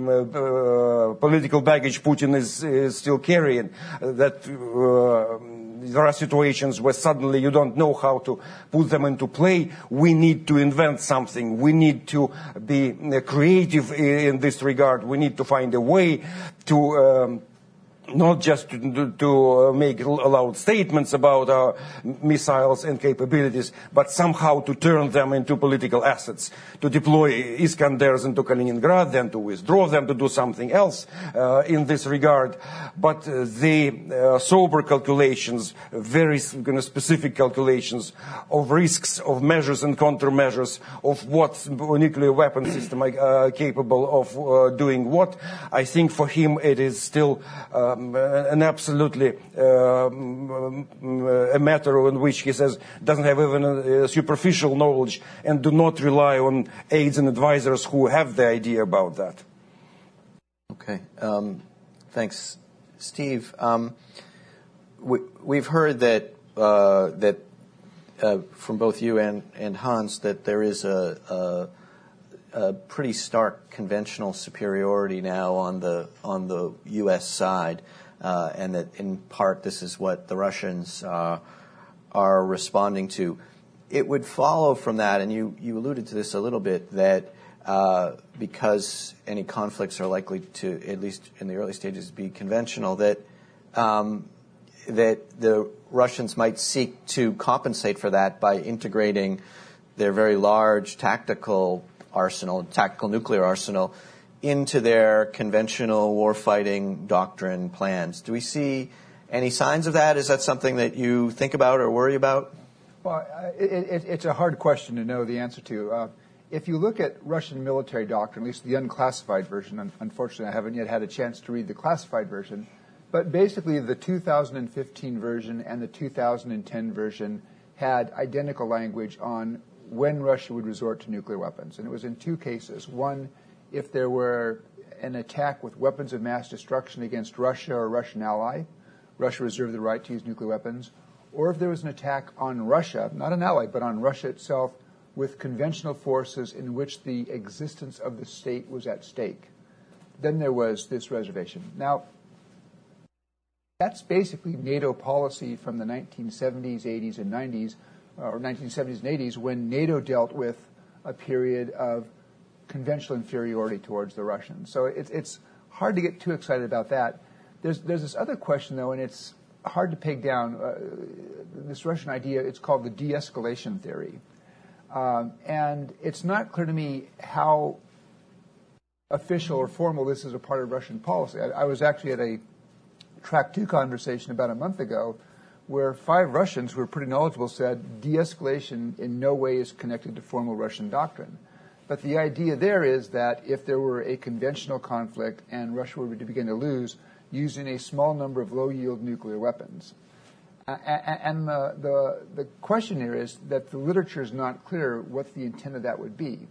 Speaker 3: uh, political baggage Putin is, is still carrying, uh, that uh, there are situations where suddenly you don't know how to put them into play. We need to invent something. We need to be creative in this regard. We need to find a way to um, not just to, to make loud statements about our missiles and capabilities, but somehow to turn them into political assets, to deploy Iskanders into Kaliningrad, then to withdraw them, to do something else uh, in this regard. But uh, the uh, sober calculations, very you know, specific calculations of risks, of measures and countermeasures, of what nuclear weapon system are uh, capable of uh, doing what, I think for him it is still um, an absolutely um, a matter in which he says doesn't have even a, a superficial knowledge and do not rely on aides and advisors who have the idea about that.
Speaker 2: Okay. Um, thanks, Steve. Um, we, we've heard that uh, that uh, from both you and, and Hans that there is a, a a pretty stark conventional superiority now on the on the U S side, uh, and that in part this is what the Russians uh, are responding to. It would follow from that, and you, you alluded to this a little bit, that uh, because any conflicts are likely to, at least in the early stages, be conventional, that um, that the Russians might seek to compensate for that by integrating their very large tactical arsenal, tactical nuclear arsenal, into their conventional warfighting doctrine plans. Do we see any signs of that? Is that something that you think about or worry about?
Speaker 4: Well, it, it, it's a hard question to know the answer to. Uh, if you look at Russian military doctrine, at least the unclassified version, unfortunately I haven't yet had a chance to read the classified version, but basically the two thousand fifteen version and the two thousand ten version had identical language on when Russia would resort to nuclear weapons. And it was in two cases. One, if there were an attack with weapons of mass destruction against Russia or a Russian ally, Russia reserved the right to use nuclear weapons. Or if there was an attack on Russia, not an ally, but on Russia itself, with conventional forces in which the existence of the state was at stake, then there was this reservation. Now, that's basically NATO policy from the nineteen seventies, eighties, and nineties, or nineteen seventies and eighties, when NATO dealt with a period of conventional inferiority towards the Russians. So it's, it's hard to get too excited about that. There's, there's this other question, though, and it's hard to peg down. Uh, this Russian idea, it's called the de-escalation theory. Um, and it's not clear to me how official or formal this is a part of Russian policy. I, I was actually at a track two conversation about a month ago where five Russians who were pretty knowledgeable said de-escalation in no way is connected to formal Russian doctrine. But the idea there is that if there were a conventional conflict and Russia were to begin to lose, using a small number of low-yield nuclear weapons. Uh, and the, the, the question here is that the literature is not clear what the intent of that would be.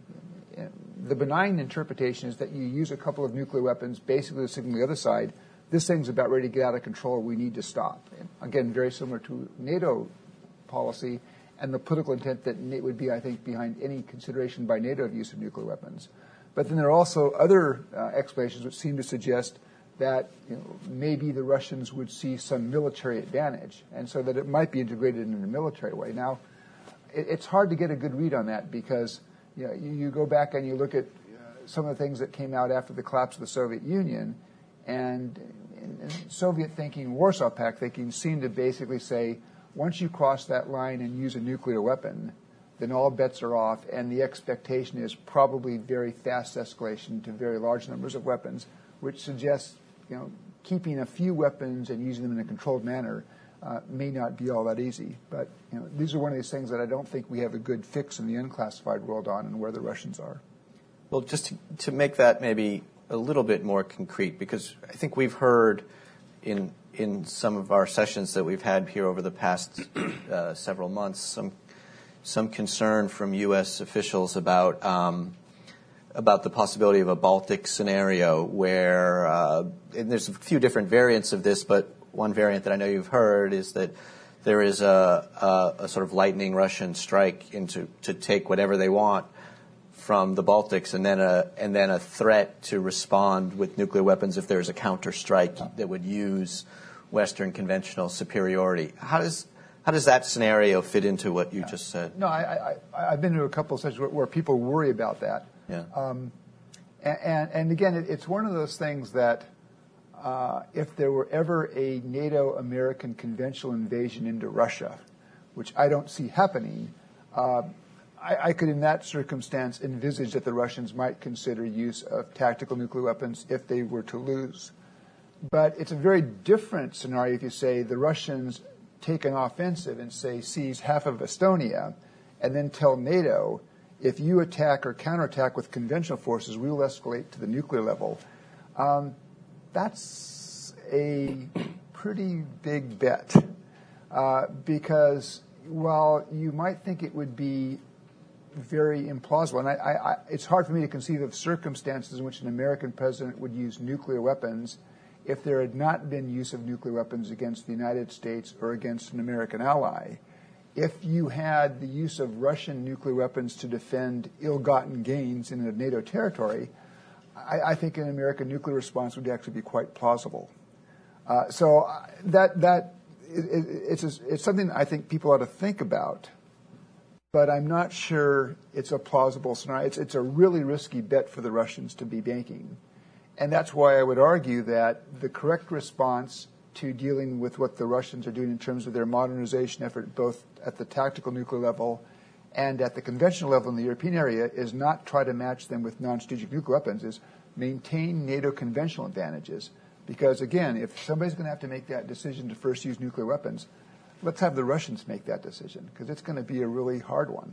Speaker 4: The benign interpretation is that you use a couple of nuclear weapons, basically to signal the other side, this thing's about ready to get out of control, we need to stop. And again, very similar to NATO policy and the political intent that would be, I think, behind any consideration by NATO of use of nuclear weapons. But then there are also other uh, explanations which seem to suggest that you know, maybe the Russians would see some military advantage, and so that it might be integrated in a military way. Now, it, it's hard to get a good read on that because you know, you, you go back and you look at uh, some of the things that came out after the collapse of the Soviet Union, and in, in Soviet thinking, Warsaw Pact thinking, seemed to basically say, once you cross that line and use a nuclear weapon, then all bets are off, and the expectation is probably very fast escalation to very large numbers of weapons, which suggests you know, keeping a few weapons and using them in a controlled manner uh, may not be all that easy. But you know, these are one of these things that I don't think we have a good fix in the unclassified world on and where the Russians are.
Speaker 2: Well, just to, to make that maybe a little bit more concrete, because I think we've heard in in some of our sessions that we've had here over the past uh, several months some some concern from U S officials about um, about the possibility of a Baltic scenario where, uh, and there's a few different variants of this, but one variant that I know you've heard is that there is a, a, a sort of lightning Russian strike into to take whatever they want from the Baltics, and then a and then a threat to respond with nuclear weapons if there's a counter strike that would use Western conventional superiority. How does how does that scenario fit into what you yeah. just said?
Speaker 4: No, I, I I've been to a couple of sessions where, where people worry about that.
Speaker 2: Yeah.
Speaker 4: Um, and, and again, it, it's one of those things that uh, if there were ever a NATO-American conventional invasion into Russia, which I don't see happening, uh, I, I could in that circumstance envisage that the Russians might consider use of tactical nuclear weapons if they were to lose. But it's a very different scenario if you say the Russians take an offensive and, say, seize half of Estonia and then tell NATO, if you attack or counterattack with conventional forces, we will escalate to the nuclear level. Um, that's a pretty big bet uh, because while you might think it would be very implausible, and I, I, I, it's hard for me to conceive of circumstances in which an American president would use nuclear weapons if there had not been use of nuclear weapons against the United States or against an American ally. If you had the use of Russian nuclear weapons to defend ill-gotten gains in a NATO territory, I, I think an American nuclear response would actually be quite plausible. Uh, so that that it, it, it's a, it's something I think people ought to think about, but I'm not sure it's a plausible scenario. It's it's a really risky bet for the Russians to be making. And that's why I would argue that the correct response to dealing with what the Russians are doing in terms of their modernization effort, both at the tactical nuclear level and at the conventional level in the European area, is not try to match them with non-strategic nuclear weapons, is maintain NATO conventional advantages. Because, again, if somebody's going to have to make that decision to first use nuclear weapons, let's have the Russians make that decision, because it's going to be a really hard one.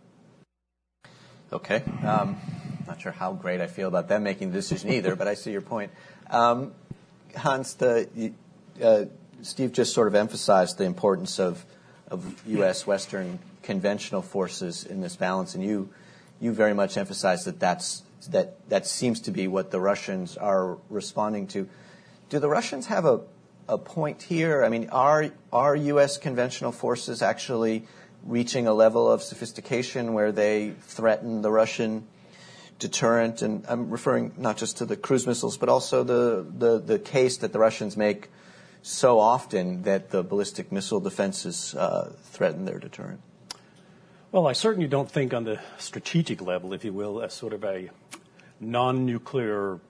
Speaker 2: Okay. Um, not sure how great I feel about them making the decision either, but I see your point. Um, Hans, the, uh, Steve just sort of emphasized the importance of, of U S Western conventional forces in this balance, and you you very much emphasized that that's, that that seems to be what the Russians are responding to. Do the Russians have a, a point here? I mean, are are U S conventional forces actually reaching a level of sophistication where they threaten the Russian deterrent? And I'm referring not just to the cruise missiles, but also the, the, the case that the Russians make so often that the ballistic missile defenses uh, threaten their deterrent.
Speaker 5: Well, I certainly don't think on the strategic level, if you will, as sort of a non-nuclear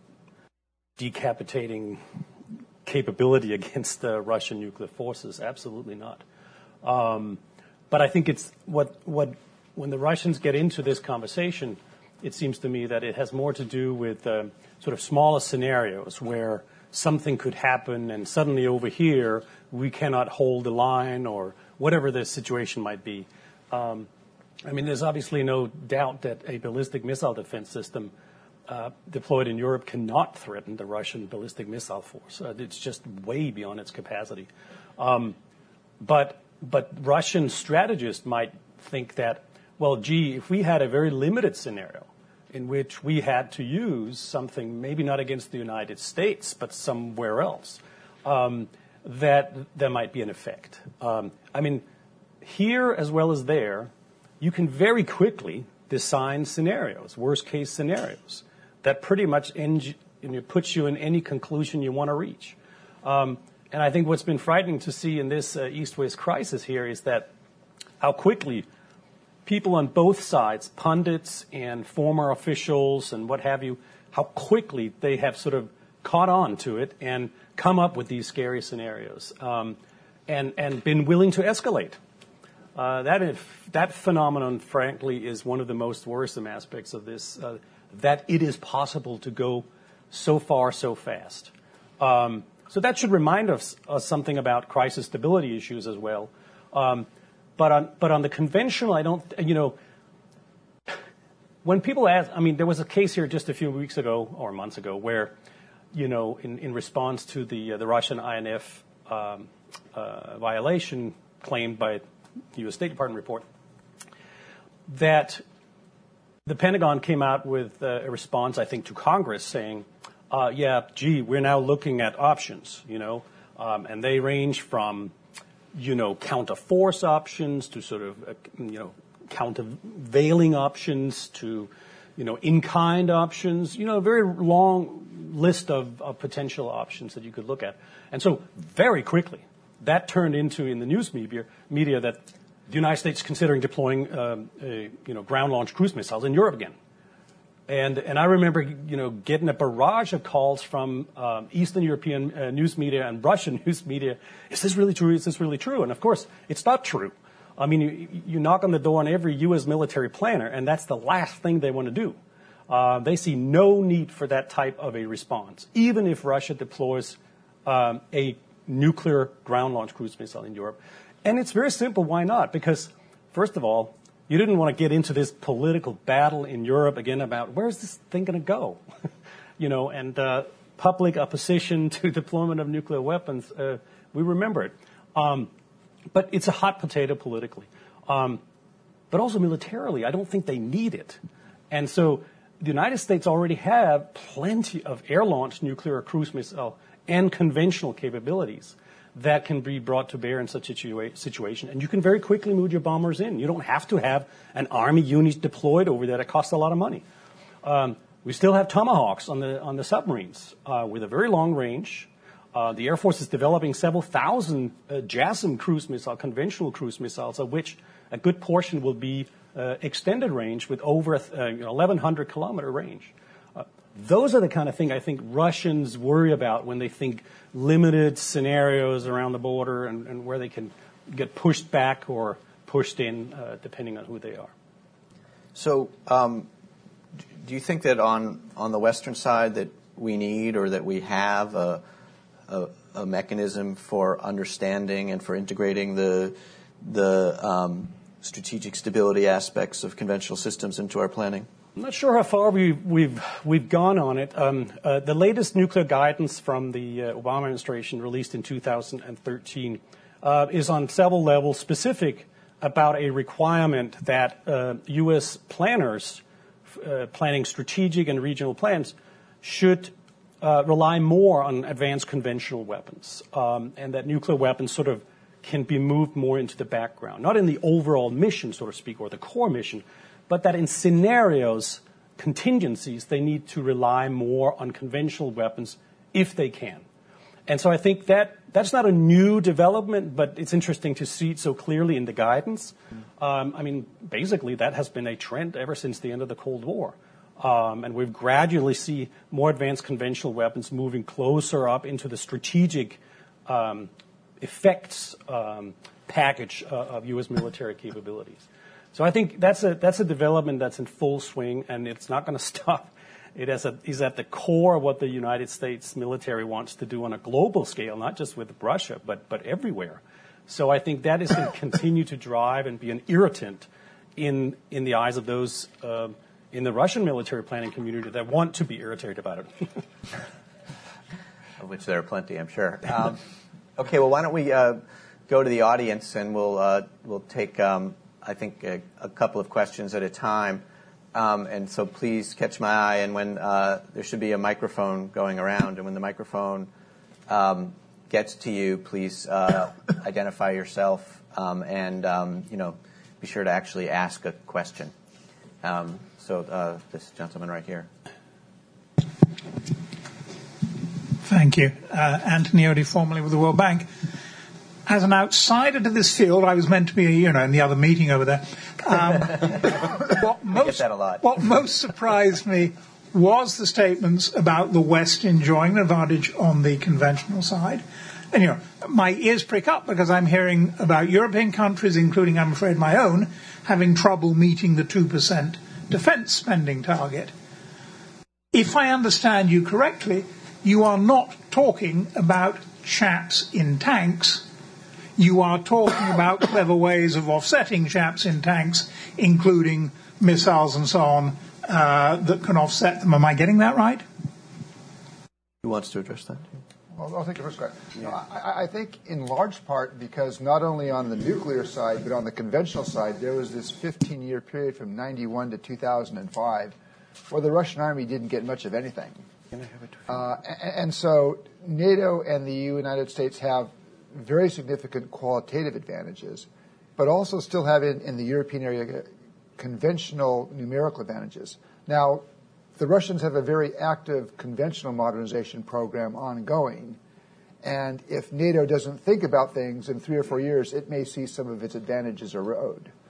Speaker 5: decapitating capability against the Russian nuclear forces. Absolutely not. Um, But I think it's what, what, when the Russians get into this conversation, it seems to me that it has more to do with uh, sort of smaller scenarios where something could happen and suddenly over here we cannot hold the line or whatever the situation might be. Um, I mean, there's obviously no doubt that a ballistic missile defense system uh, deployed in Europe cannot threaten the Russian ballistic missile force. Uh, it's just way beyond its capacity. Um, but But Russian strategists might think that, well, gee, if we had a very limited scenario in which we had to use something, maybe not against the United States, but somewhere else, um, that there might be an effect. Um, I mean, here as well as there, you can very quickly design scenarios, worst-case scenarios, that pretty much end, you know, puts you in any conclusion you want to reach. Um, And I think what's been frightening to see in this uh, East-West crisis here is that how quickly people on both sides, pundits and former officials and what have you, how quickly they have sort of caught on to it and come up with these scary scenarios um, and, and been willing to escalate. Uh, that, if, that phenomenon, frankly, is one of the most worrisome aspects of this, uh, that it is possible to go so far so fast. Um, So that should remind us, us something about crisis stability issues as well. Um, but on but on the conventional, I don't, you know, when people ask, I mean, there was a case here just a few weeks ago or months ago where, you know, in, in response to the uh, the Russian I N F um, uh, violation claimed by the U S State Department report, that the Pentagon came out with uh, a response, I think, to Congress saying, Uh, yeah, gee, we're now looking at options, you know, um, and they range from, you know, counter-force options to sort of, uh, you know, countervailing options to, you know, in-kind options, you know, a very long list of, of potential options that you could look at. And so very quickly, that turned into, in the news media, media that the United States is considering deploying, um, a, you know, ground-launched cruise missiles in Europe again. And and I remember, you know, getting a barrage of calls from um, Eastern European uh, news media and Russian news media. Is this really true? Is this really true? And of course, it's not true. I mean, you, you knock on the door on every U S military planner, and that's the last thing they want to do. Uh, they see no need for that type of a response, even if Russia deploys um, a nuclear ground-launched cruise missile in Europe. And it's very simple. Why not? Because, first of all, you didn't want to get into this political battle in Europe again about where's this thing going to go, you know, and uh, public opposition to deployment of nuclear weapons. Uh, we remember it. Um, but it's a hot potato politically. Um, but also militarily, I don't think they need it. And so the United States already have plenty of air-launched nuclear cruise missile and conventional capabilities that can be brought to bear in such a situa- situation. And you can very quickly move your bombers in. You don't have to have an Army unit deployed over there that costs a lot of money. Um, we still have Tomahawks on the on the submarines uh, with a very long range. Uh, the Air Force is developing several thousand uh, JASSM cruise missile, conventional cruise missiles, of which a good portion will be uh, extended range with over uh, you know, eleven hundred kilometer range. Uh, those are the kind of thing I think Russians worry about when they think limited scenarios around the border and, and where they can get pushed back or pushed in, uh, depending on who they are.
Speaker 2: So, um, do you think that on on the Western side that we need or that we have a, a, a mechanism for understanding and for integrating the the um, strategic stability aspects of conventional systems into our planning?
Speaker 5: I'm not sure how far we've we've, we've gone on it. Um, uh, the latest nuclear guidance from the uh, Obama administration, released in two thousand thirteen, uh, is on several levels specific about a requirement that uh, U S planners uh, planning strategic and regional plans should uh, rely more on advanced conventional weapons, um, and that nuclear weapons sort of can be moved more into the background, not in the overall mission, so to speak, or the core mission, but that in scenarios, contingencies, they need to rely more on conventional weapons if they can. And so I think that that's not a new development, but it's interesting to see it so clearly in the guidance. Um, I mean, basically, that has been a trend ever since the end of the Cold War. Um, and we've gradually see more advanced conventional weapons moving closer up into the strategic um, effects um, package uh, of U S military capabilities. So I think that's a that's a development that's in full swing, and it's not going to stop. It is, a, is at the core of what the United States military wants to do on a global scale, not just with Russia, but but everywhere. So I think that is going to continue to drive and be an irritant in in the eyes of those uh, in the Russian military planning community that want to be irritated about it.
Speaker 2: Of which there are plenty, I'm sure. Um, okay, well, why don't we uh, go to the audience, and we'll uh, we'll take. Um, I think, a, a couple of questions at a time. Um, and so please catch my eye. And when uh, there should be a microphone going around, and when the microphone um, gets to you, please uh, identify yourself um, and, um, you know, be sure to actually ask a question. Um, so uh, this gentleman right here.
Speaker 6: Thank you. Uh, Anthony Odie, formerly with the World Bank. As an outsider to this field, I was meant to be, you know, in the other meeting over there. Um, what most,
Speaker 2: I get that a lot.
Speaker 6: What most surprised me was the statements about the West enjoying an advantage on the conventional side. And, you know, my ears prick up because I'm hearing about European countries, including, I'm afraid, my own, having trouble meeting the two percent defense spending target. If I understand you correctly, you are not talking about chaps in tanks. You are talking about clever ways of offsetting chaps in tanks, including missiles and so on, uh, that can offset them. Am I getting that right?
Speaker 2: Who wants to address that?
Speaker 4: Well, I'll take the first question. Yeah. No, I, I think in large part because not only on the nuclear side, but on the conventional side, there was this fifteen-year period from ninety-one to two thousand five where the Russian army didn't get much of anything. Uh, and, and so NATO and the United States have very significant qualitative advantages, but also still have in, in the European area conventional numerical advantages. Now, the Russians have a very active conventional modernization program ongoing, and if NATO doesn't think about things in three or four years, it may see some of its advantages erode.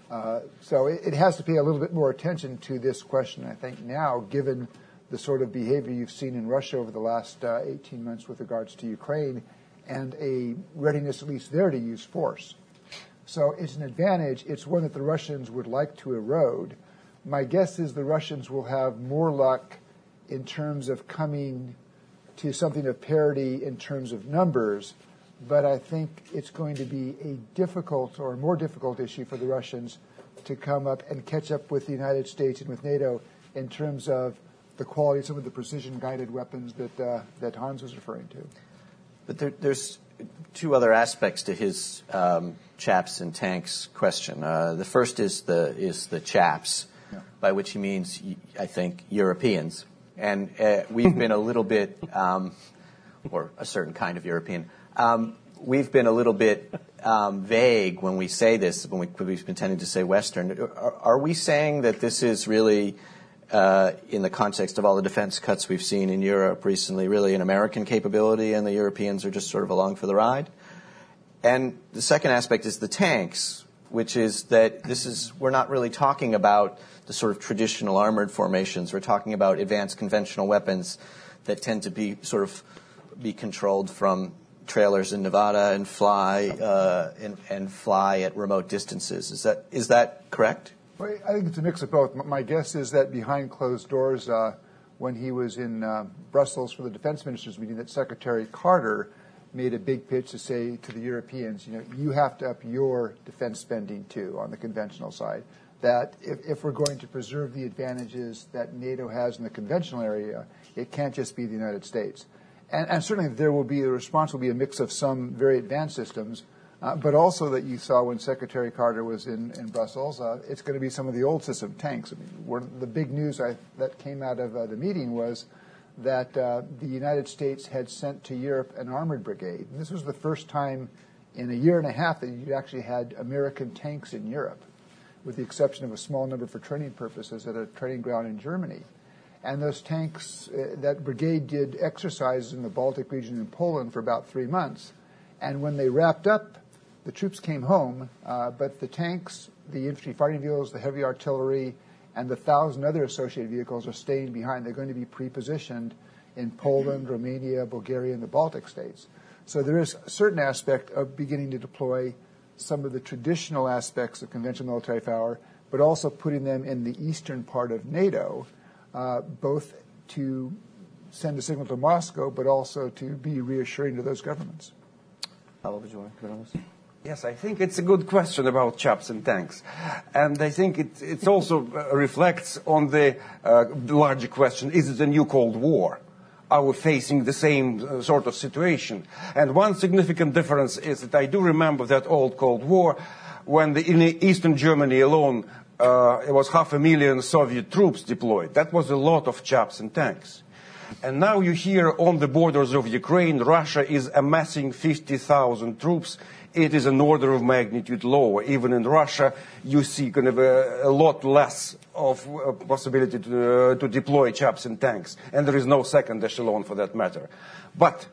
Speaker 4: Uh, so it, it has to pay a little bit more attention to this question, I think, now, given the sort of behavior you've seen in Russia over the last uh, eighteen months with regards to Ukraine and a readiness, at least there, to use force. So it's an advantage. It's one that the Russians would like to erode. My guess is the Russians will have more luck in terms of coming to something of parity in terms of numbers, but I think it's going to be a difficult or more difficult issue for the Russians to come up and catch up with the United States and with NATO in terms of the quality of some of the precision-guided weapons that uh, that Hans was referring to.
Speaker 2: But there, there's two other aspects to his um, chaps and tanks question. Uh, the first is the is the chaps, yeah. by which he means, I think, Europeans. And uh, we've been a little bit, um, or a certain kind of European, um, we've been a little bit um, vague when we say this, when, we, when we've been tending to say Western. Are, are we saying that this is really, uh, in the context of all the defense cuts we've seen in Europe recently, really an American capability and the Europeans are just sort of along for the ride? And the second aspect is the tanks, which is that this is, we're not really talking about the sort of traditional armored formations. We're talking about advanced conventional weapons that tend to be sort of be controlled from trailers in Nevada and fly uh, and, and fly at remote distances. Is that is that correct?
Speaker 4: Well, I think it's a mix of both. My guess is that behind closed doors, uh, when he was in uh, Brussels for the defense ministers meeting, that Secretary Carter made a big pitch to say to the Europeans, you know, you have to up your defense spending too on the conventional side. That if, if we're going to preserve the advantages that NATO has in the conventional area, it can't just be the United States. And, and certainly there will be, the response will be a mix of some very advanced systems, uh, but also that you saw when Secretary Carter was in, in Brussels, uh, it's going to be some of the old system tanks. I mean, one of the big news I, that came out of uh, the meeting was that uh, the United States had sent to Europe an armored brigade. And this was the first time in a year and a half that you actually had American tanks in Europe, with the exception of a small number for training purposes at a training ground in Germany. And those tanks, uh, that brigade did exercises in the Baltic region in Poland for about three months. And when they wrapped up, the troops came home, uh, but the tanks, the infantry fighting vehicles, the heavy artillery, and the thousand other associated vehicles are staying behind. They're going to be pre-positioned in Poland, Romania, Bulgaria, and the Baltic states. So there is a certain aspect of beginning to deploy some of the traditional aspects of conventional military power, but also putting them in the eastern part of NATO, uh, both to send a signal to Moscow, but also to be reassuring to those governments.
Speaker 2: Pavel, would you want to comment on this?
Speaker 3: Yes, I think it's a good question about chaps and tanks. And I think it it's also uh, reflects on the uh, larger question, is it a new Cold War? Are we facing the same uh, sort of situation? And one significant difference is that I do remember that old Cold War when the, in Eastern Germany alone, uh, it was half a million Soviet troops deployed. That was a lot of chaps and tanks. And now you hear on the borders of Ukraine, Russia is amassing fifty thousand troops. It is an order of magnitude lower. Even in Russia, you see kind of a, a lot less of uh, possibility to, uh, to deploy chaps and tanks. And there is no second echelon for that matter. But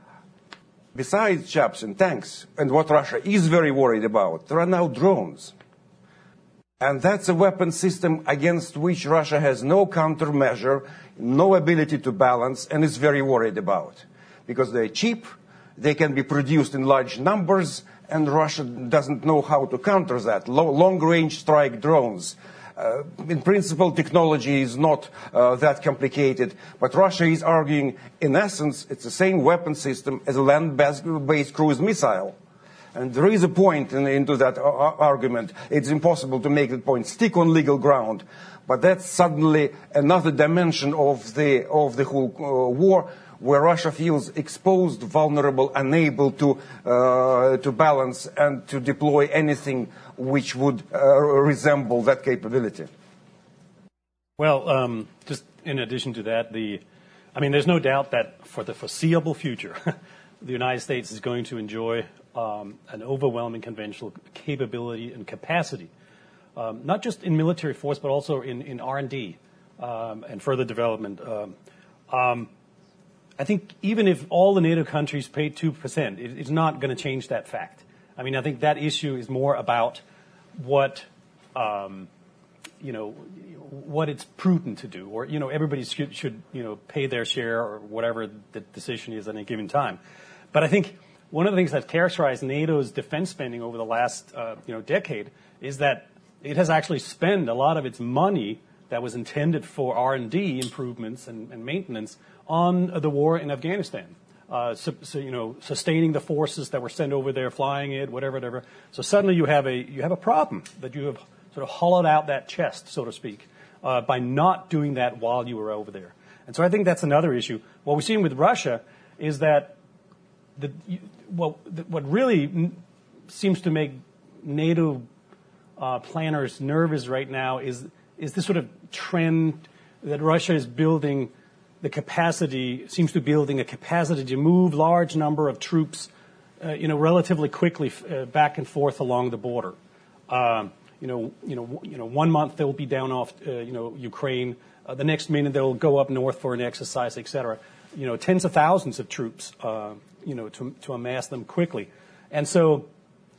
Speaker 3: besides chaps and tanks, and what Russia is very worried about, there are now drones. And that's a weapon system against which Russia has no countermeasure, no ability to balance, and is very worried about. Because they're cheap, they can be produced in large numbers, and Russia doesn't know how to counter that. Long-range strike drones. Uh, in principle, technology is not uh, that complicated, but Russia is arguing, in essence, it's the same weapon system as a land-based cruise missile. And there is a point in, into that argument. It's impossible to make that point stick on legal ground. But that's suddenly another dimension of the, of the whole uh, war, where Russia feels exposed, vulnerable, unable to, uh, to balance and to deploy anything which would uh, resemble that capability.
Speaker 5: Well, um, just in addition to that, the, I mean, there's no doubt that for the foreseeable future, the United States is going to enjoy um, an overwhelming conventional capability and capacity, um, not just in military force, but also in, in R and D um, and further development. Um, um, I think even if all the NATO countries paid two percent, it, it's not going to change that fact. I mean, I think that issue is more about what um, you know, what it's prudent to do, or, you know, everybody should, should, you know, pay their share or whatever the decision is at any given time. But I think one of the things that characterized NATO's defense spending over the last, uh, you know, decade is that it has actually spent a lot of its money that was intended for R and D improvements and, and maintenance on uh, the war in Afghanistan. Uh, so, so, you know, sustaining the forces that were sent over there, flying it, whatever, whatever. So suddenly you have a you have a problem that you have sort of hollowed out that chest, so to speak, uh, by not doing that while you were over there. And so I think that's another issue. What we're seeing with Russia is that the well, the, what really n- seems to make NATO uh, planners nervous right now is is this sort of trend that Russia is building. The capacity seems to be building a capacity to move large number of troops, uh, you know, relatively quickly uh, back and forth along the border. Um, you know, you know, you know, one month they'll be down off, uh, you know, Ukraine. Uh, the next minute they'll go up north for an exercise, et cetera. You know, tens of thousands of troops, uh, you know, to to amass them quickly, and so.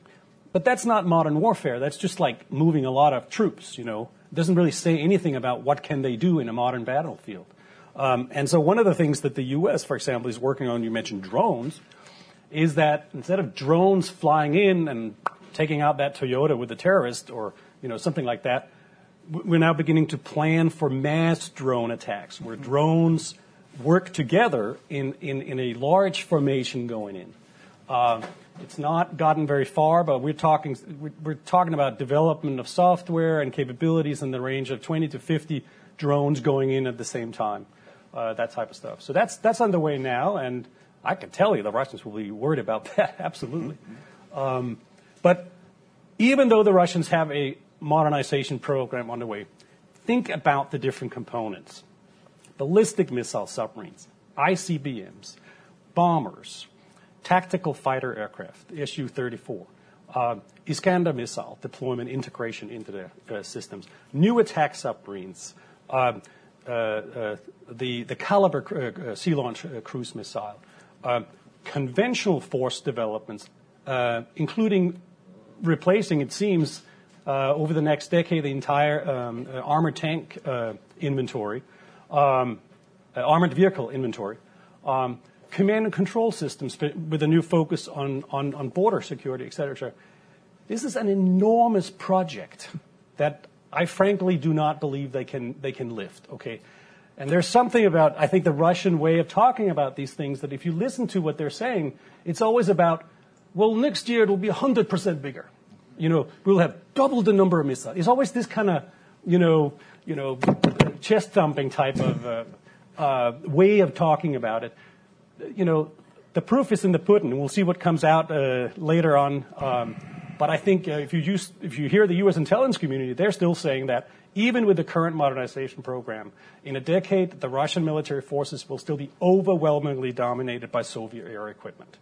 Speaker 5: But that's not modern warfare. That's just like moving a lot of troops. You know, it doesn't really say anything about what can they do in a modern battlefield. Um, and so one of the things that the U S, for example, is working on, you mentioned drones, is that instead of drones flying in and taking out that Toyota with the terrorist or, you know, something like that, we're now beginning to plan for mass drone attacks where drones work together in, in, in a large formation going in. Uh, it's not gotten very far, but we're talking, we're talking about development of software and capabilities in the range of twenty to fifty drones going in at the same time. Uh, that type of stuff. So that's that's underway now, and I can tell you the Russians will be worried about that, absolutely. Um, but even though the Russians have a modernization program underway, think about the different components. Ballistic missile submarines, I C B Ms, bombers, tactical fighter aircraft, S U thirty-four, uh, Iskander missile deployment integration into the uh, systems, new attack submarines, uh, Uh, uh, the the Caliber uh, sea launch uh, cruise missile, uh, conventional force developments, uh, including replacing, it seems, uh, over the next decade, the entire um, uh, armored tank uh, inventory, um, uh, armored vehicle inventory, um, command and control systems with a new focus on, on, on border security, et cetera, et cetera. This is an enormous project that I frankly do not believe they can they can lift, okay? And there's something about, I think, the Russian way of talking about these things that if you listen to what they're saying, it's always about, well, next year it will be one hundred percent bigger. You know, we'll have double the number of missiles. It's always this kind of, you know, you know, chest-thumping type of uh, uh, way of talking about it. You know, the proof is in the pudding, and we'll see what comes out uh, later on. Um, But I think uh, if you use, if you hear the U S intelligence community, they're still saying that even with the current modernization program, in a decade, the Russian military forces will still be overwhelmingly dominated by Soviet-era equipment.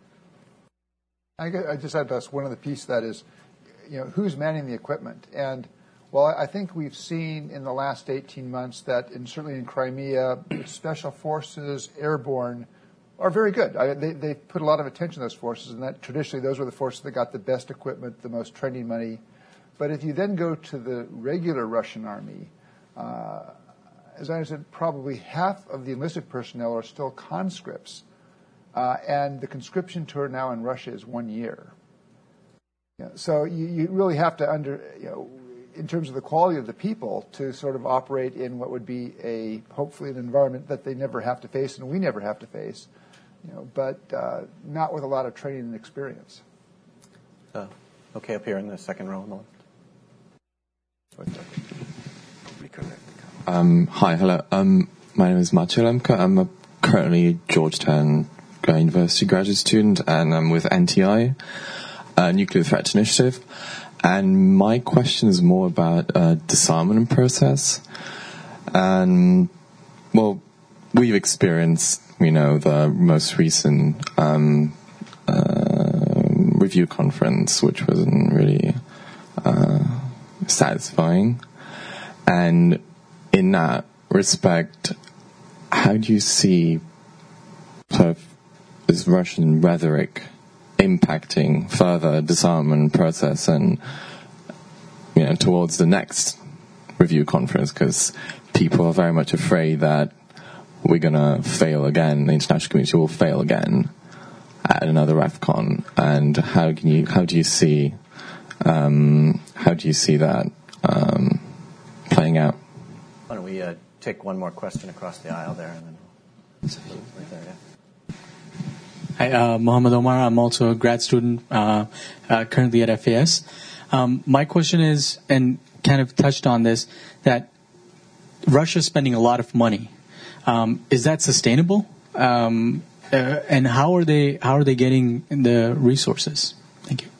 Speaker 4: I, I just had to ask one of the pieces that is, you know, who's manning the equipment? And well, I think we've seen in the last eighteen months that, in, certainly in Crimea, special forces, airborne, are very good. I, they, they put a lot of attention to those forces, and that traditionally those were the forces that got the best equipment, the most training money. But if you then go to the regular Russian army, uh, as I said, probably half of the enlisted personnel are still conscripts, uh, and the conscription tour now in Russia is one year. You know, so you, you really have to under, you know, in terms of the quality of the people, to sort of operate in what would be a hopefully an environment that they never have to face, and we never have to face. You know, but uh, not with a lot of training and experience.
Speaker 2: Uh, okay, up here in the second row on the left.
Speaker 7: Um, hi, hello. Um, my name is Maciej Lemke. I'm a currently Georgetown University graduate student, and I'm with N T I, uh, Nuclear Threat Initiative. And my question is more about uh, disarmament process. And, well, we've experienced, you know, the most recent um, uh, review conference, which wasn't really uh, satisfying. And in that respect, how do you see sort of this Russian rhetoric impacting further disarmament process, and you know, towards the next review conference, because people are very much afraid that we're going to fail again, the international community will fail again at another AFCON. And how can you, how do you see, um, how do you see that um, playing out?
Speaker 2: Why don't we uh, take one more question across the aisle there, and then right there, yeah.
Speaker 8: Hi, uh, Mohammed Omar. I'm also a grad student uh, uh, currently at F A S. Um, my question is, and kind of touched on this, that Russia's spending a lot of money. Um, is that sustainable? Um, uh, and how are they how are they getting the resources? Thank you.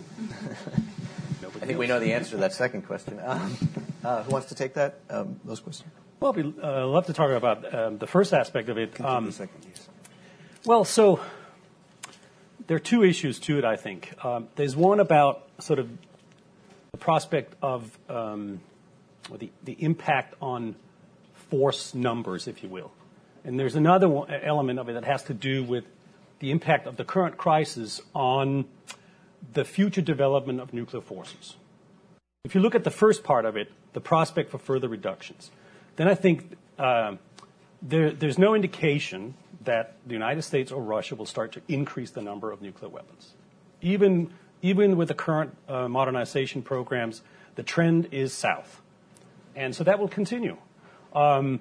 Speaker 2: I think we know the answer to that second question. Um, uh, who wants to take that? Um, those questions.
Speaker 5: Well, I'd uh, love to talk about um, the first aspect of it. Um,
Speaker 3: the second, yes.
Speaker 5: Well, so there are two issues to it, I think. Um, there's one about sort of the prospect of um, or the, the impact on force numbers, if you will. And there's another one, element of it that has to do with the impact of the current crisis on the future development of nuclear forces. If you look at the first part of it, the prospect for further reductions, then I think uh, there, there's no indication that the United States or Russia will start to increase the number of nuclear weapons. Even, even with the current uh, modernization programs, the trend is south. And so that will continue. Um,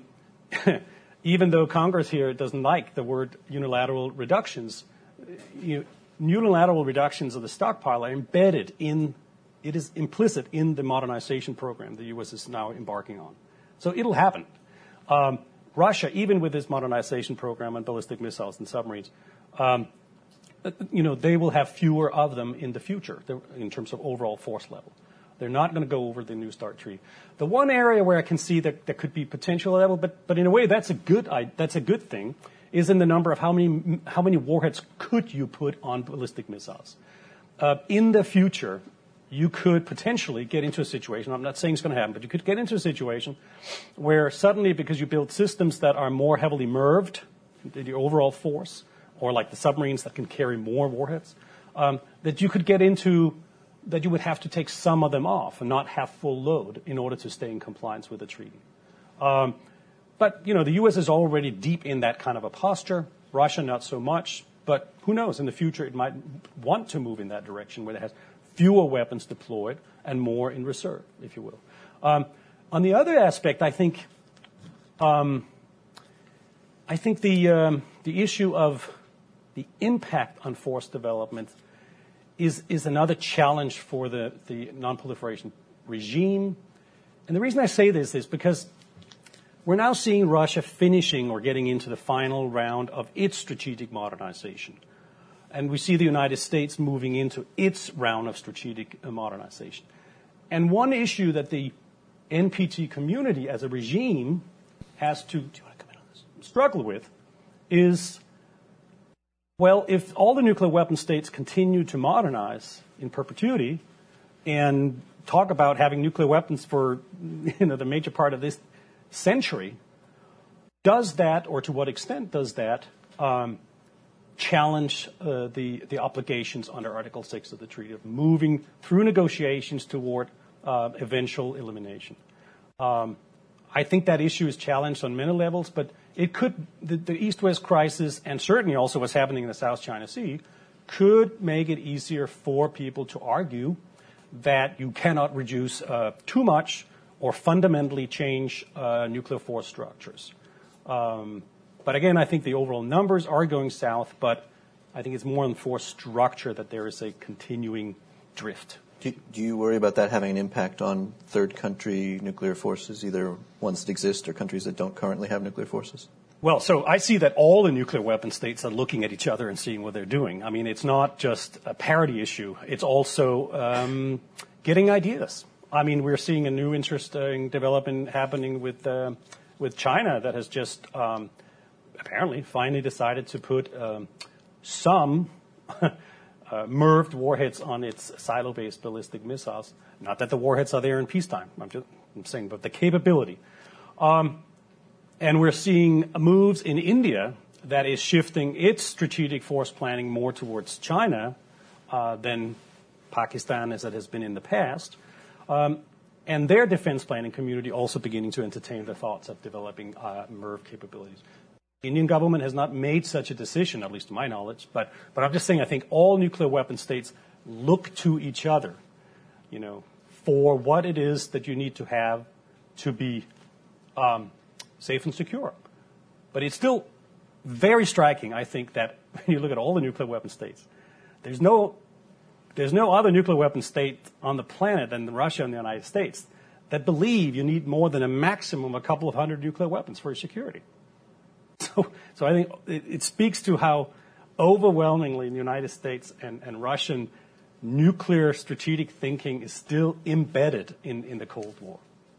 Speaker 5: even though Congress here doesn't like the word unilateral reductions, you, unilateral reductions of the stockpile are embedded in, it is implicit in the modernization program the U S is now embarking on. So it'll happen. Um, Russia, even with this modernization program on ballistic missiles and submarines, um, you know, they will have fewer of them in the future in terms of overall force level. They're not going to go over the New START treaty. The one area where I can see that there could be potential level, but but in a way that's a good that's a good thing, is in the number of how many how many warheads could you put on ballistic missiles. Uh, in the future, you could potentially get into a situation, I'm not saying it's going to happen, but you could get into a situation where suddenly, because you build systems that are more heavily MIRVed, the overall force, or like the submarines that can carry more warheads, um, that you could get into that you would have to take some of them off and not have full load in order to stay in compliance with the treaty. Um, but, you know, the U S is already deep in that kind of a posture. Russia, not so much. But who knows? In the future, it might want to move in that direction where it has fewer weapons deployed and more in reserve, if you will. Um, on the other aspect, I think, um, I think the um, the issue of the impact on force development is is another challenge for the, the non-proliferation regime. And the reason I say this is because we're now seeing Russia finishing or getting into the final round of its strategic modernization. And we see the United States moving into its round of strategic modernization. And one issue that the N P T community as a regime has to, do you want to come in on this? struggle with is, well, if all the nuclear weapon states continue to modernize in perpetuity and talk about having nuclear weapons for, you know, the major part of this century, does that, or to what extent does that, um, challenge uh, the, the obligations under Article six of the treaty of moving through negotiations toward uh, eventual elimination? Um, I think that issue is challenged on many levels, but it could, the, the East-West crisis, and certainly also what's happening in the South China Sea, could make it easier for people to argue that you cannot reduce uh, too much or fundamentally change uh, nuclear force structures. Um, but again, I think the overall numbers are going south, but I think it's more in force structure that there is a continuing drift.
Speaker 2: Do, do you worry about that having an impact on third country nuclear forces, either ones that exist or countries that don't currently have nuclear forces?
Speaker 5: Well, so I see that all the nuclear weapon states are looking at each other and seeing what they're doing. I mean, it's not just a parity issue. It's also um, getting ideas. I mean, we're seeing a new interesting development happening with uh, with China that has just um, apparently finally decided to put um, some uh, MIRVed warheads on its silo-based ballistic missiles. Not that the warheads are there in peacetime. I'm just I'm saying, but the capability. Um, and we're seeing moves in India that is shifting its strategic force planning more towards China uh, than Pakistan as it has been in the past. Um, and their defense planning community also beginning to entertain the thoughts of developing uh, M I R V capabilities. The Indian government has not made such a decision, at least to my knowledge, but, but I'm just saying I think all nuclear weapon states look to each other, you know, for what it is that you need to have to be um, safe and secure. But it's still very striking, I think, that when you look at all the nuclear weapon states, there's no, there's no other nuclear weapon state on the planet than Russia and the United States that believe you need more than a maximum of a couple of hundred nuclear weapons for your security. So, so I think it, it speaks to how overwhelmingly the United States and, and Russian nuclear strategic thinking is still embedded in, in the Cold War.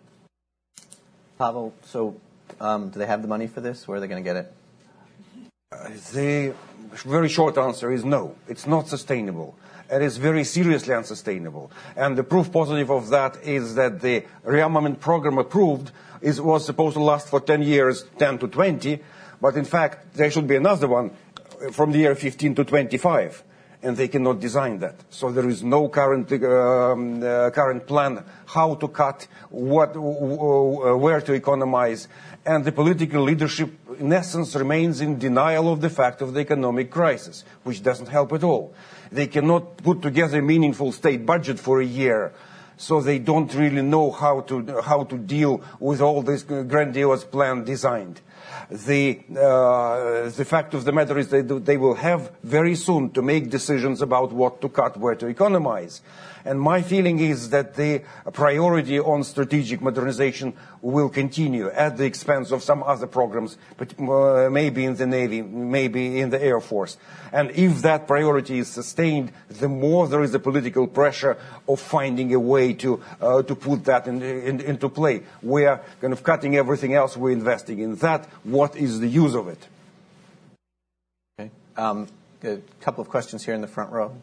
Speaker 2: Pavel, so um, do they have the money for this? Where are they going to get it?
Speaker 3: Uh, the very short answer is no. It's not sustainable. It is very seriously unsustainable. And the proof positive of that is that the rearmament program approved is, was supposed to last for ten years, ten to twenty, but in fact there should be another one from the year fifteen to twenty-five. And they cannot design that. So there is no current um, uh, current plan how to cut, what, uh, where to economize. And the political leadership, in essence, remains in denial of the fact of the economic crisis, which doesn't help at all. They cannot put together a meaningful state budget for a year, so they don't really know how to, how to deal with all this grandiose plan designed. The, uh, the fact of the matter is that they will have very soon to make decisions about what to cut, where to economize. And my feeling is that the priority on strategic modernization will continue at the expense of some other programs, but uh, maybe in the Navy, maybe in the Air Force. And if that priority is sustained, the more there is a political pressure of finding a way to uh, to put that in, in, into play. We are kind of cutting everything else, we're investing in that. What is the use of it?
Speaker 2: Okay. Um, a couple of questions here in the front row.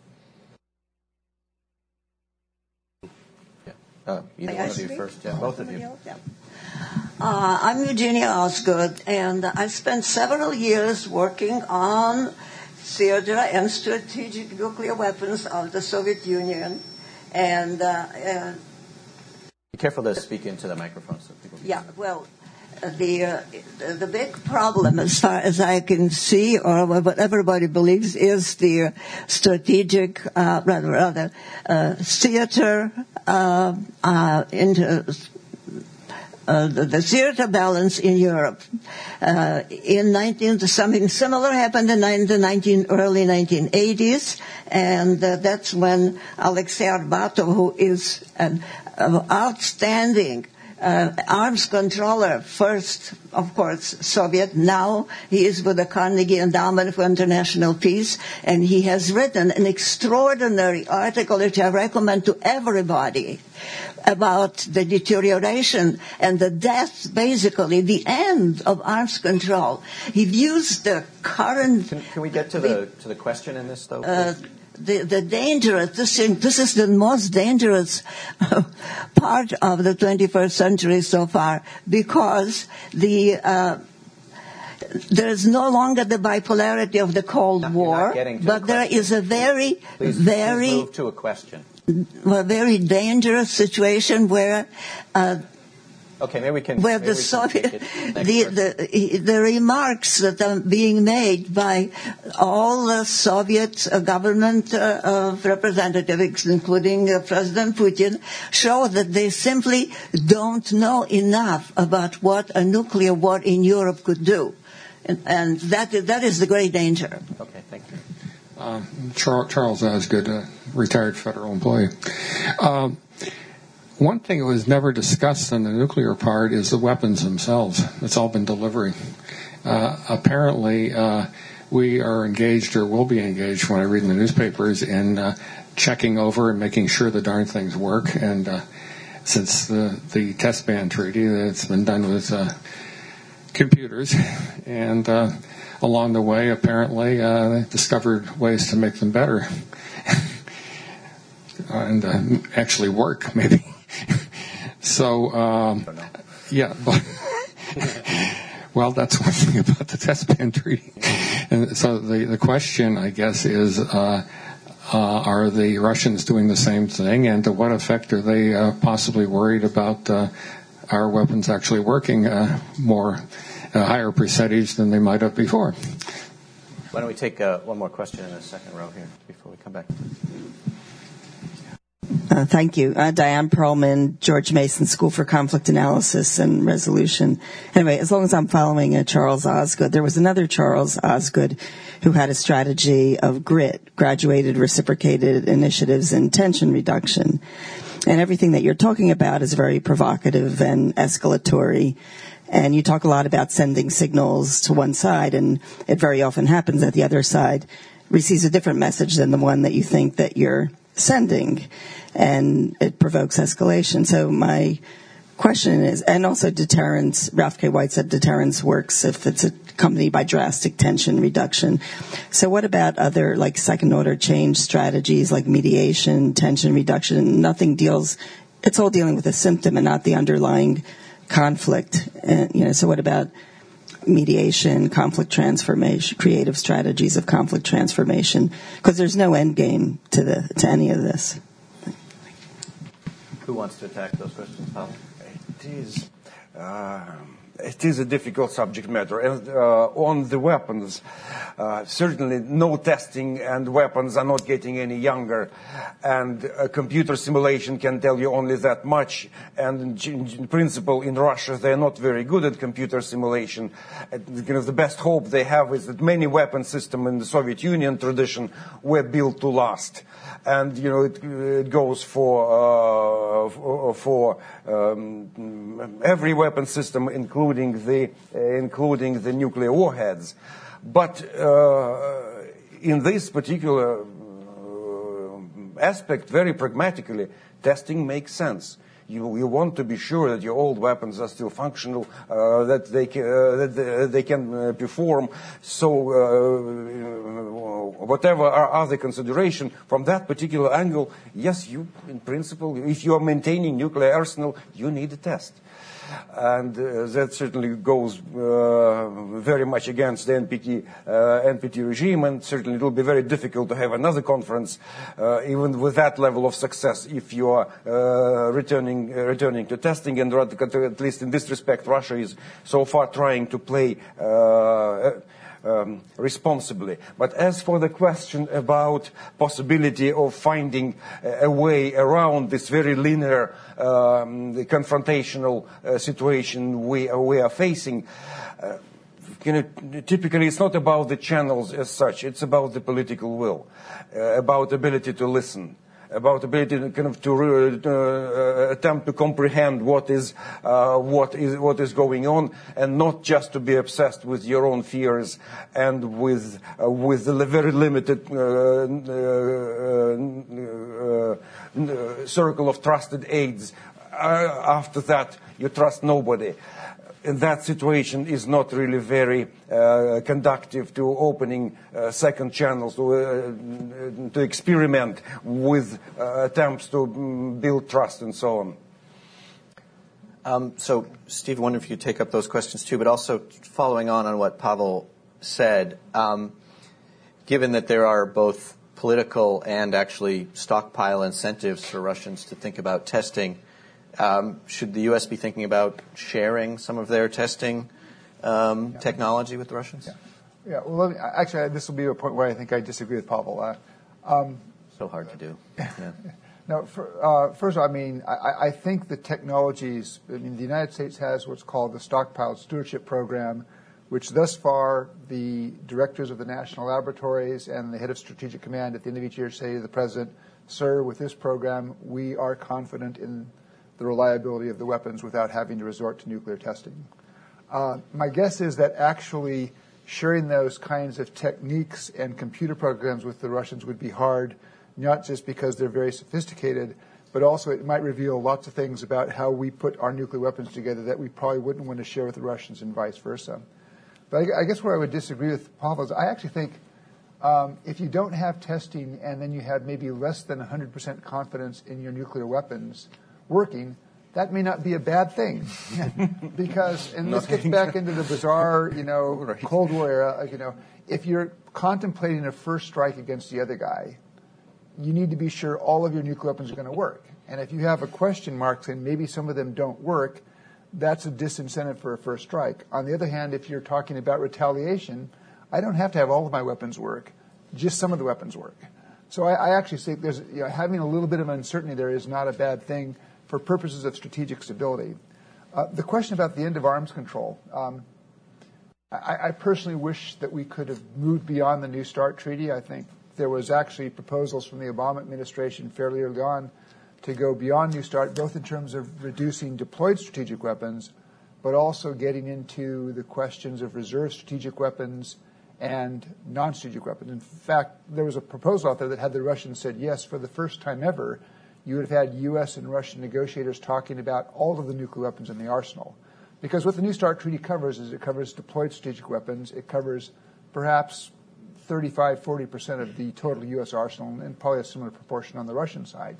Speaker 2: Uh, either one of you first, yeah, both of you.
Speaker 9: Yeah. Uh, I'm Eugenia Osgood, and I spent several years working on theater and strategic nuclear weapons of the Soviet Union. And uh, uh,
Speaker 2: be careful to speak into the microphone so people can
Speaker 9: yeah, well, the uh, the big problem, as far as I can see, or what everybody believes, is the strategic, uh, rather, rather uh, theater uh, uh, into. Uh, the, the theater balance in Europe. Uh, in nineteen, something similar happened in the nineteen, early nineteen eighties, and uh, that's when Alexei Arbatov, who is an uh, outstanding uh, arms controller, first, of course, Soviet, now he is with the Carnegie Endowment for International Peace, and he has written an extraordinary article which I recommend to everybody, about the deterioration and the death, basically, the end of arms control. He views the current...
Speaker 2: Can, can we get to the to the question in this, though?
Speaker 9: Uh, the, the dangerous, this, this is the most dangerous part of the twenty-first century so far, because the... Uh, there is no longer the bipolarity of the Cold
Speaker 2: no,
Speaker 9: War, but there is a very,
Speaker 2: please,
Speaker 9: very...
Speaker 2: Please move to a question.
Speaker 9: A very dangerous situation where uh,
Speaker 2: okay, maybe we can
Speaker 9: where
Speaker 2: maybe
Speaker 9: the
Speaker 2: we
Speaker 9: Soviet
Speaker 2: can
Speaker 9: the, the the remarks that are being made by all the Soviet uh, government uh, uh, representatives, including uh, President Putin, show that they simply don't know enough about what a nuclear war in Europe could do, and, and that that is the great danger.
Speaker 2: Okay, thank you.
Speaker 10: Um, Charles, Charles Osgood, a retired federal employee. Um, one thing that was never discussed on the nuclear part is the weapons themselves. It's all been delivery. Uh, apparently, uh, we are engaged, or will be engaged when I read in the newspapers, in uh, checking over and making sure the darn things work. And uh, since the, the test ban treaty, it's been done with uh, computers. And... Uh, Along the way, apparently, uh, they discovered ways to make them better and uh, actually work, maybe. so, um, yeah. Well, that's one thing about the test ban treaty. And so the, the question, I guess, is uh, Uh, are the Russians doing the same thing, and to what effect are they uh, possibly worried about uh, our weapons actually working uh, more, a higher percentage than they might have before?
Speaker 2: Why don't we take uh, one more question in the second row here before we come back?
Speaker 11: Uh, thank you. Uh, Diane Perlman, George Mason School for Conflict Analysis and Resolution. Anyway, as long as I'm following uh, Charles Osgood, there was another Charles Osgood who had a strategy of GRIT, Graduated Reciprocated Initiatives and Tension Reduction. And everything that you're talking about is very provocative and escalatory. And you talk a lot about sending signals to one side, and it very often happens that the other side receives a different message than the one that you think that you're sending, and it provokes escalation. So my question is, and also deterrence, Ralph K. White said deterrence works if it's accompanied by drastic tension reduction. So what about other, like, second-order change strategies like mediation, tension reduction? Nothing deals, it's all dealing with a symptom and not the underlying conflict. And, you know, so what about mediation, conflict transformation, creative strategies of conflict transformation? Because there's no end game to the to any of this.
Speaker 2: Who wants to attack those questions, Pavel?
Speaker 3: It is, uh, it is a difficult subject matter. And uh, on the weapons, uh, certainly no testing, and weapons are not getting any younger. And a computer simulation can tell you only that much. And in, in principle, in Russia, they're not very good at computer simulation. And, you know, the best hope they have is that many weapon systems in the Soviet Union tradition were built to last. And, you know, it, it goes for, uh, for, for um, every weapon system, including the, uh, including the nuclear warheads. But uh, in this particular uh, aspect, very pragmatically, testing makes sense. You, you want to be sure that your old weapons are still functional, uh, that they can, uh, that they, they can uh, perform. So, uh, whatever are other consideration from that particular angle, yes, you, in principle, if you are maintaining nuclear arsenal, you need a test. And uh, that certainly goes uh, very much against the N P T, uh, N P T regime, and certainly it will be very difficult to have another conference, uh, even with that level of success, if you are uh, returning, uh, returning to testing. And at least in this respect, Russia is so far trying to play uh, Um, responsibly. But as for the question about possibility of finding a, a way around this very linear um, the confrontational uh, situation we, uh, we are facing, uh, you know, typically it's not about the channels as such, it's about the political will, uh, about ability to listen, about ability to kind of to uh, attempt to comprehend what is uh, what is what is going on, and not just to be obsessed with your own fears and with uh, with the very limited uh, uh, uh, circle of trusted aides. Uh, after that, you trust nobody. And that situation is not really very uh, conducive to opening uh, second channels, to, uh, to experiment with uh, attempts to um, build trust and so on.
Speaker 2: Um, so, Steve, I wonder if you take up those questions too, but also following on on what Pavel said, um, given that there are both political and actually stockpile incentives for Russians to think about testing, Um, should the U S be thinking about sharing some of their testing um, yeah. technology with the Russians?
Speaker 4: Yeah. yeah well, let me, actually, this will be a point where I think I disagree with Pavel. Uh, um,
Speaker 2: so hard to do. Yeah.
Speaker 4: No, for, uh, first of all, I mean, I, I think the technologies, I mean, the United States has what's called the Stockpile Stewardship Program, which thus far the directors of the national laboratories and the head of strategic command at the end of each year say to the president, sir, with this program, we are confident in the reliability of the weapons without having to resort to nuclear testing. Uh, my guess is that actually sharing those kinds of techniques and computer programs with the Russians would be hard, not just because they're very sophisticated, but also it might reveal lots of things about how we put our nuclear weapons together that we probably wouldn't want to share with the Russians and vice versa. But I, I guess where I would disagree with Pavel is I actually think um, if you don't have testing and then you have maybe less than one hundred percent confidence in your nuclear weapons working, that may not be a bad thing. Because, and this gets back into the bizarre, you know, Cold War era, you know, if you're contemplating a first strike against the other guy, you need to be sure all of your nuclear weapons are going to work. And if you have a question mark saying maybe some of them don't work, that's a disincentive for a first strike. On the other hand, if you're talking about retaliation, I don't have to have all of my weapons work, just some of the weapons work. So I, I actually think there's, you know, having a little bit of uncertainty there is not a bad thing for purposes of strategic stability. Uh, the question about the end of arms control, um, I, I personally wish that we could have moved beyond the New START treaty. I think there was actually proposals from the Obama administration fairly early on to go beyond New START, both in terms of reducing deployed strategic weapons, but also getting into the questions of reserve strategic weapons and non-strategic weapons. In fact, there was a proposal out there that had the Russians said yes, for the first time ever, you would have had U S and Russian negotiators talking about all of the nuclear weapons in the arsenal. Because what the New START treaty covers is it covers deployed strategic weapons, it covers perhaps thirty-five, forty percent of the total U S arsenal, and probably a similar proportion on the Russian side.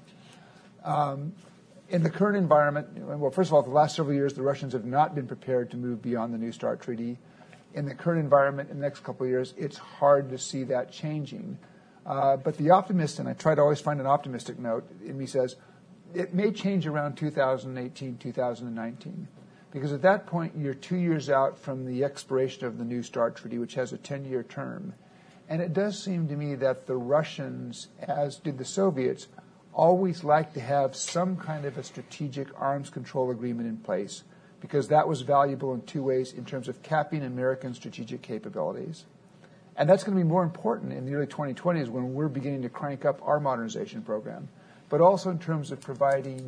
Speaker 4: Um, in the current environment, well, first of all, for the last several years, the Russians have not been prepared to move beyond the New START treaty. In the current environment, in the next couple of years, it's hard to see that changing. Uh, but the optimist, and I try to always find an optimistic note in me, says it may change around two thousand eighteen, two thousand nineteen. Because at that point, you're two years out from the expiration of the New START treaty, which has a ten-year term. And it does seem to me that the Russians, as did the Soviets, always like to have some kind of a strategic arms control agreement in place, because that was valuable in two ways in terms of capping American strategic capabilities. And that's going to be more important in the early twenty twenties when we're beginning to crank up our modernization program, but also in terms of providing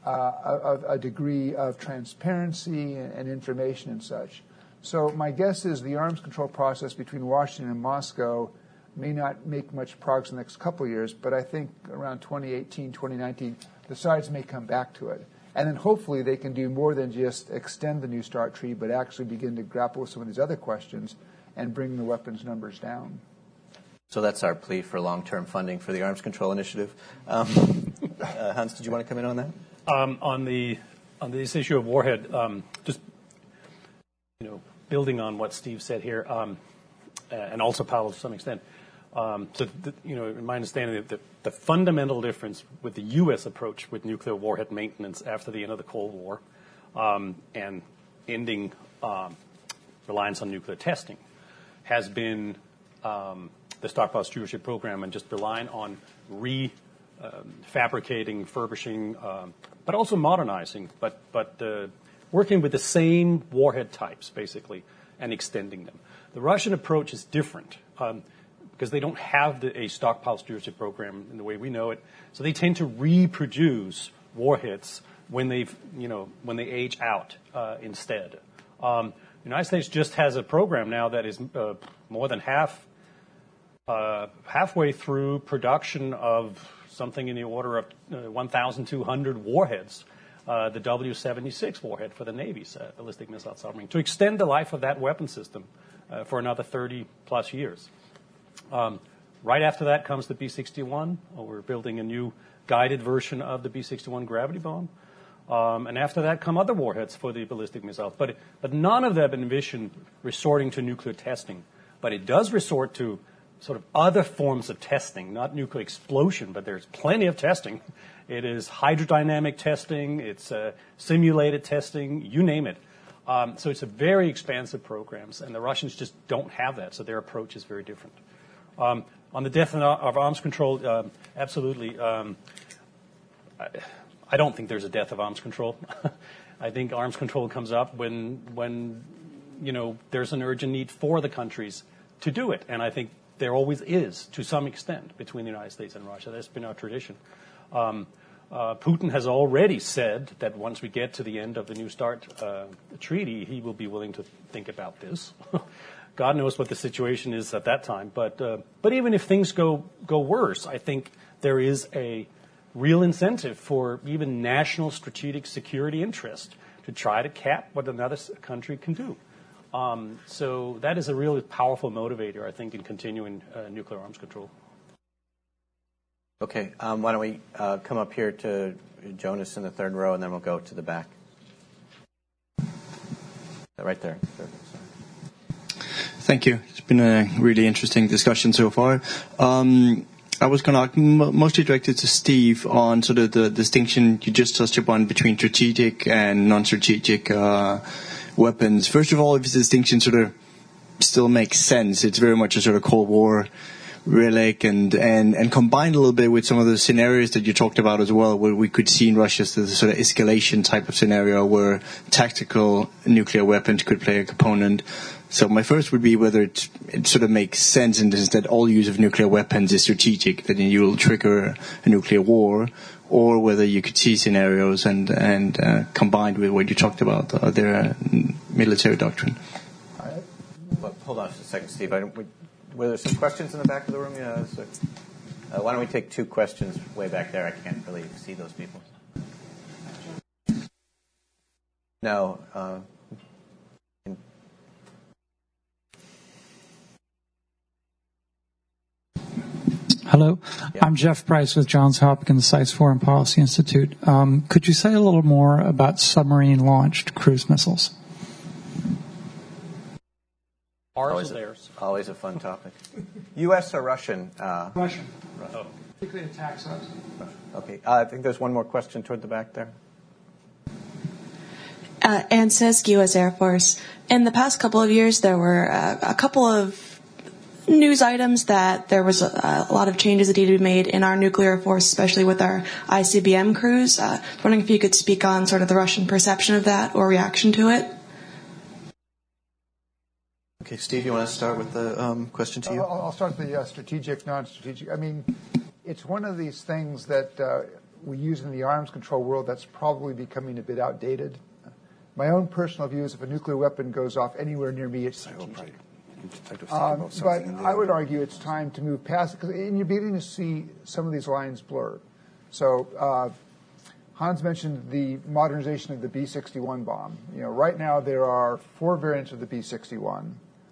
Speaker 4: uh, a, a degree of transparency and, and information and such. So my guess is the arms control process between Washington and Moscow may not make much progress in the next couple of years, but I think around twenty eighteen, twenty nineteen, the sides may come back to it. And then hopefully they can do more than just extend the New START treaty, but actually begin to grapple with some of these other questions and bring the weapons numbers down.
Speaker 2: So that's our plea for long-term funding for the Arms Control Initiative. Um, uh, Hans, did you want to come in on that?
Speaker 5: Um, on the on this issue of warhead, um, just you know, building on what Steve said here, um, and also Pavel to some extent. Um, so, the, you know, in my understanding, the, the fundamental difference with the U S approach with nuclear warhead maintenance after the end of the Cold War um, and ending um, reliance on nuclear testing has been um, the Stockpile Stewardship Program and just relying on refabricating, um, furbishing, um, but also modernizing, but, but uh, working with the same warhead types, basically, and extending them. The Russian approach is different. Um, because they don't have the, a stockpile stewardship program in the way we know it. So they tend to reproduce warheads when they've, you know, when they age out uh, instead. Um, the United States just has a program now that is uh, more than half, uh, halfway through production of something in the order of uh, one thousand two hundred warheads, uh, the W seventy-six warhead for the Navy's uh, ballistic missile submarine, to extend the life of that weapon system uh, for another thirty plus years. Um, right after that comes the B sixty-one. Oh, we're building a new guided version of the B sixty-one gravity bomb. Um, and after that come other warheads for the ballistic missiles. But, but none of them envision resorting to nuclear testing. But it does resort to sort of other forms of testing, not nuclear explosion, but there's plenty of testing. It is hydrodynamic testing, it's uh, simulated testing, you name it. Um, so it's a very expansive programs, and the Russians just don't have that, so their approach is very different. Um, on the death of arms control, um, absolutely. Um, I, I don't think there's a death of arms control. I think arms control comes up when, when, you know, there's an urgent need for the countries to do it, and I think there always is, to some extent, between the United States and Russia. That's been our tradition. Um, uh, Putin has already said that once we get to the end of the New START uh, treaty, he will be willing to think about this. God knows what the situation is at that time. But uh, but even if things go go worse, I think there is a real incentive for even national strategic security interest to try to cap what another country can do. Um, so that is a really powerful motivator, I think, in continuing uh, nuclear arms control.
Speaker 2: Okay, um, why don't we uh, come up here to Jonas in the third row, and then we'll go to the back. Right there.
Speaker 12: Thank you. It's been a really interesting discussion so far. Um, I was going to ask, m- mostly directed to Steve on sort of the distinction you just touched upon between strategic and non-strategic uh, weapons. First of all, if this distinction sort of still makes sense, it's very much a sort of Cold War relic, and, and, and combined a little bit with some of the scenarios that you talked about as well, where we could see in Russia the sort of escalation type of scenario where tactical nuclear weapons could play a component. So my first would be whether it, it sort of makes sense in the sense that all use of nuclear weapons is strategic, that you will trigger a nuclear war, or whether you could see scenarios and, and uh, combined with what you talked about, uh, their uh, military doctrine.
Speaker 2: Well, hold on just a second, Steve. I don't, we, were there some questions in the back of the room? Yeah. So, uh, why don't we take two questions way back there? I can't really see those people. No. Uh,
Speaker 13: Hello,
Speaker 2: yeah.
Speaker 13: I'm Jeff Price with Johns Hopkins Science Foreign Policy Institute. Um, could you say a little more about submarine-launched cruise missiles?
Speaker 2: Always a, always a fun topic. U S or Russian? Uh,
Speaker 13: Russian.
Speaker 2: Oh.
Speaker 13: Particularly attack subs.
Speaker 2: Okay. Uh, I think there's one more question toward the back there.
Speaker 14: Uh, Ann Sisk, U S Air Force. In the past couple of years, there were uh, a couple of news items that there was a, a lot of changes that needed to be made in our nuclear force, especially with our I C B M crews. Uh, wondering if you could speak on sort of the Russian perception of that or reaction to it.
Speaker 2: Okay, Steve, you want to start with the um, question to you?
Speaker 4: I'll, I'll start with the uh, strategic, non-strategic. I mean, it's one of these things that uh, we use in the arms control world that's probably becoming a bit outdated. My own personal view is if a nuclear weapon goes off anywhere near me, it's strategic. Um, but I would argue it's time to move past it, because you're beginning to see some of these lines blur. So uh, Hans mentioned the modernization of the B sixty-one bomb. You know, right now there are four variants of the B sixty-one,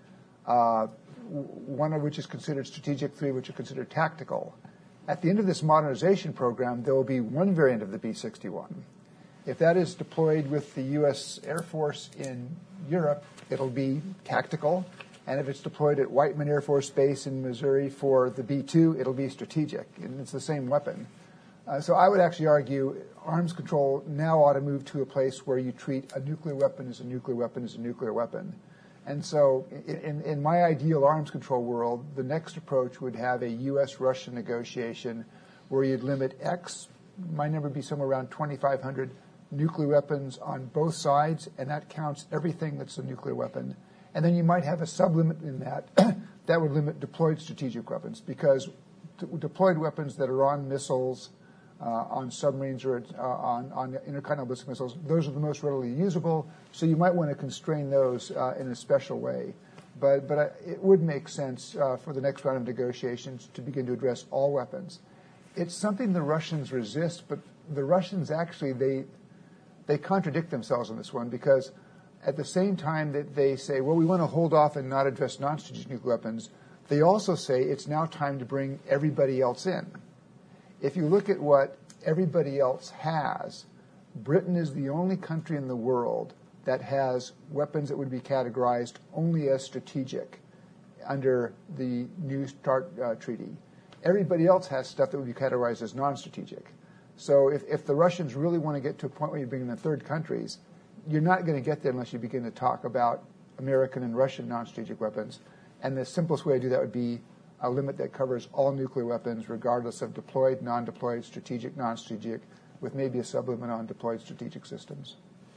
Speaker 4: uh, one of which is considered strategic, three which are considered tactical. At the end of this modernization program, there will be one variant of the B sixty-one. If that is deployed with the U S Air Force in Europe, it'll be tactical. And if it's deployed at Whiteman Air Force Base in Missouri for the B two, it'll be strategic. And it's the same weapon. Uh, so I would actually argue arms control now ought to move to a place where you treat a nuclear weapon as a nuclear weapon as a nuclear weapon. And so in, in my ideal arms control world, the next approach would have a U S-Russia negotiation where you'd limit X, my number would be somewhere around twenty-five hundred nuclear weapons on both sides, and that counts everything that's a nuclear weapon. And then you might have a sublimit in that that would limit deployed strategic weapons, because d- deployed weapons that are on missiles, uh, on submarines, or uh, on, on intercontinental ballistic missiles, those are the most readily usable. So you might want to constrain those uh, in a special way. But but uh, it would make sense uh, for the next round of negotiations to begin to address all weapons. It's something the Russians resist, but the Russians actually they they contradict themselves on this one, because at the same time that they say, well, we want to hold off and not address non-strategic nuclear weapons, they also say it's now time to bring everybody else in. If you look at what everybody else has, Britain is the only country in the world that has weapons that would be categorized only as strategic under the New START uh, treaty. Everybody else has stuff that would be categorized as non-strategic. So if, if the Russians really want to get to a point where you bring in the third countries, you're not going to get there unless you begin to talk about American and Russian non-strategic weapons. And the simplest way to do that would be a limit that covers all nuclear weapons, regardless of deployed, non-deployed, strategic, non-strategic, with maybe a sublimit on deployed strategic systems.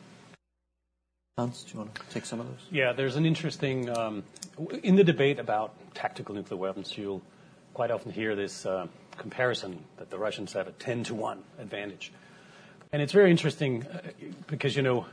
Speaker 2: Hans, do you want to take some of those?
Speaker 5: Yeah, there's an interesting, um, in the debate about tactical nuclear weapons, you'll quite often hear this uh, comparison that the Russians have a ten to one advantage. And it's very interesting uh, because, you know,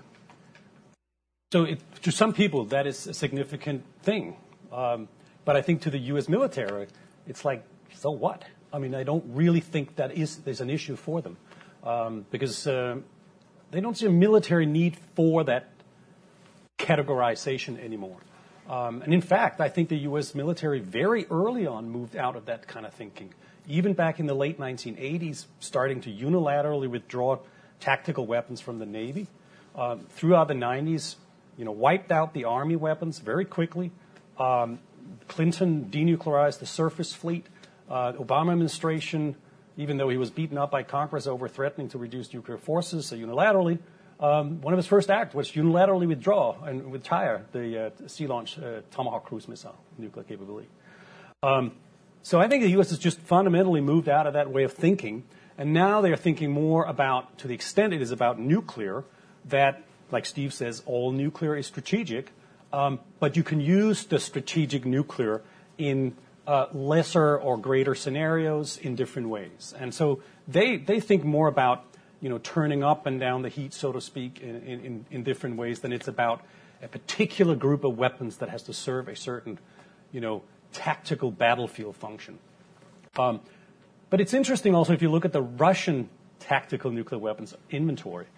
Speaker 5: so it, to some people that is a significant thing. Um, but I think to the U S military, it's like, so what? I mean, I don't really think that is there's an issue for them um, because uh, they don't see a military need for that categorization anymore. Um, and in fact, I think the U S military very early on moved out of that kind of thinking. Even back in the late nineteen eighties, starting to unilaterally withdraw tactical weapons from the Navy. Um, throughout the nineties, you know, wiped out the Army weapons very quickly. Um, Clinton denuclearized the surface fleet. Uh, Obama administration, even though he was beaten up by Congress over threatening to reduce nuclear forces so unilaterally, um, one of his first acts was unilaterally withdraw and retire the uh, sea-launched uh, Tomahawk cruise missile nuclear capability. Um, so I think the U S has just fundamentally moved out of that way of thinking, and now they are thinking more about, to the extent it is about nuclear, that, like Steve says, all nuclear is strategic, um, but you can use the strategic nuclear in uh, lesser or greater scenarios in different ways. And so they they think more about, you know, turning up and down the heat, so to speak, in, in, in different ways than it's about a particular group of weapons that has to serve a certain, you know, tactical battlefield function. Um, but it's interesting also if you look at the Russian tactical nuclear weapons inventory.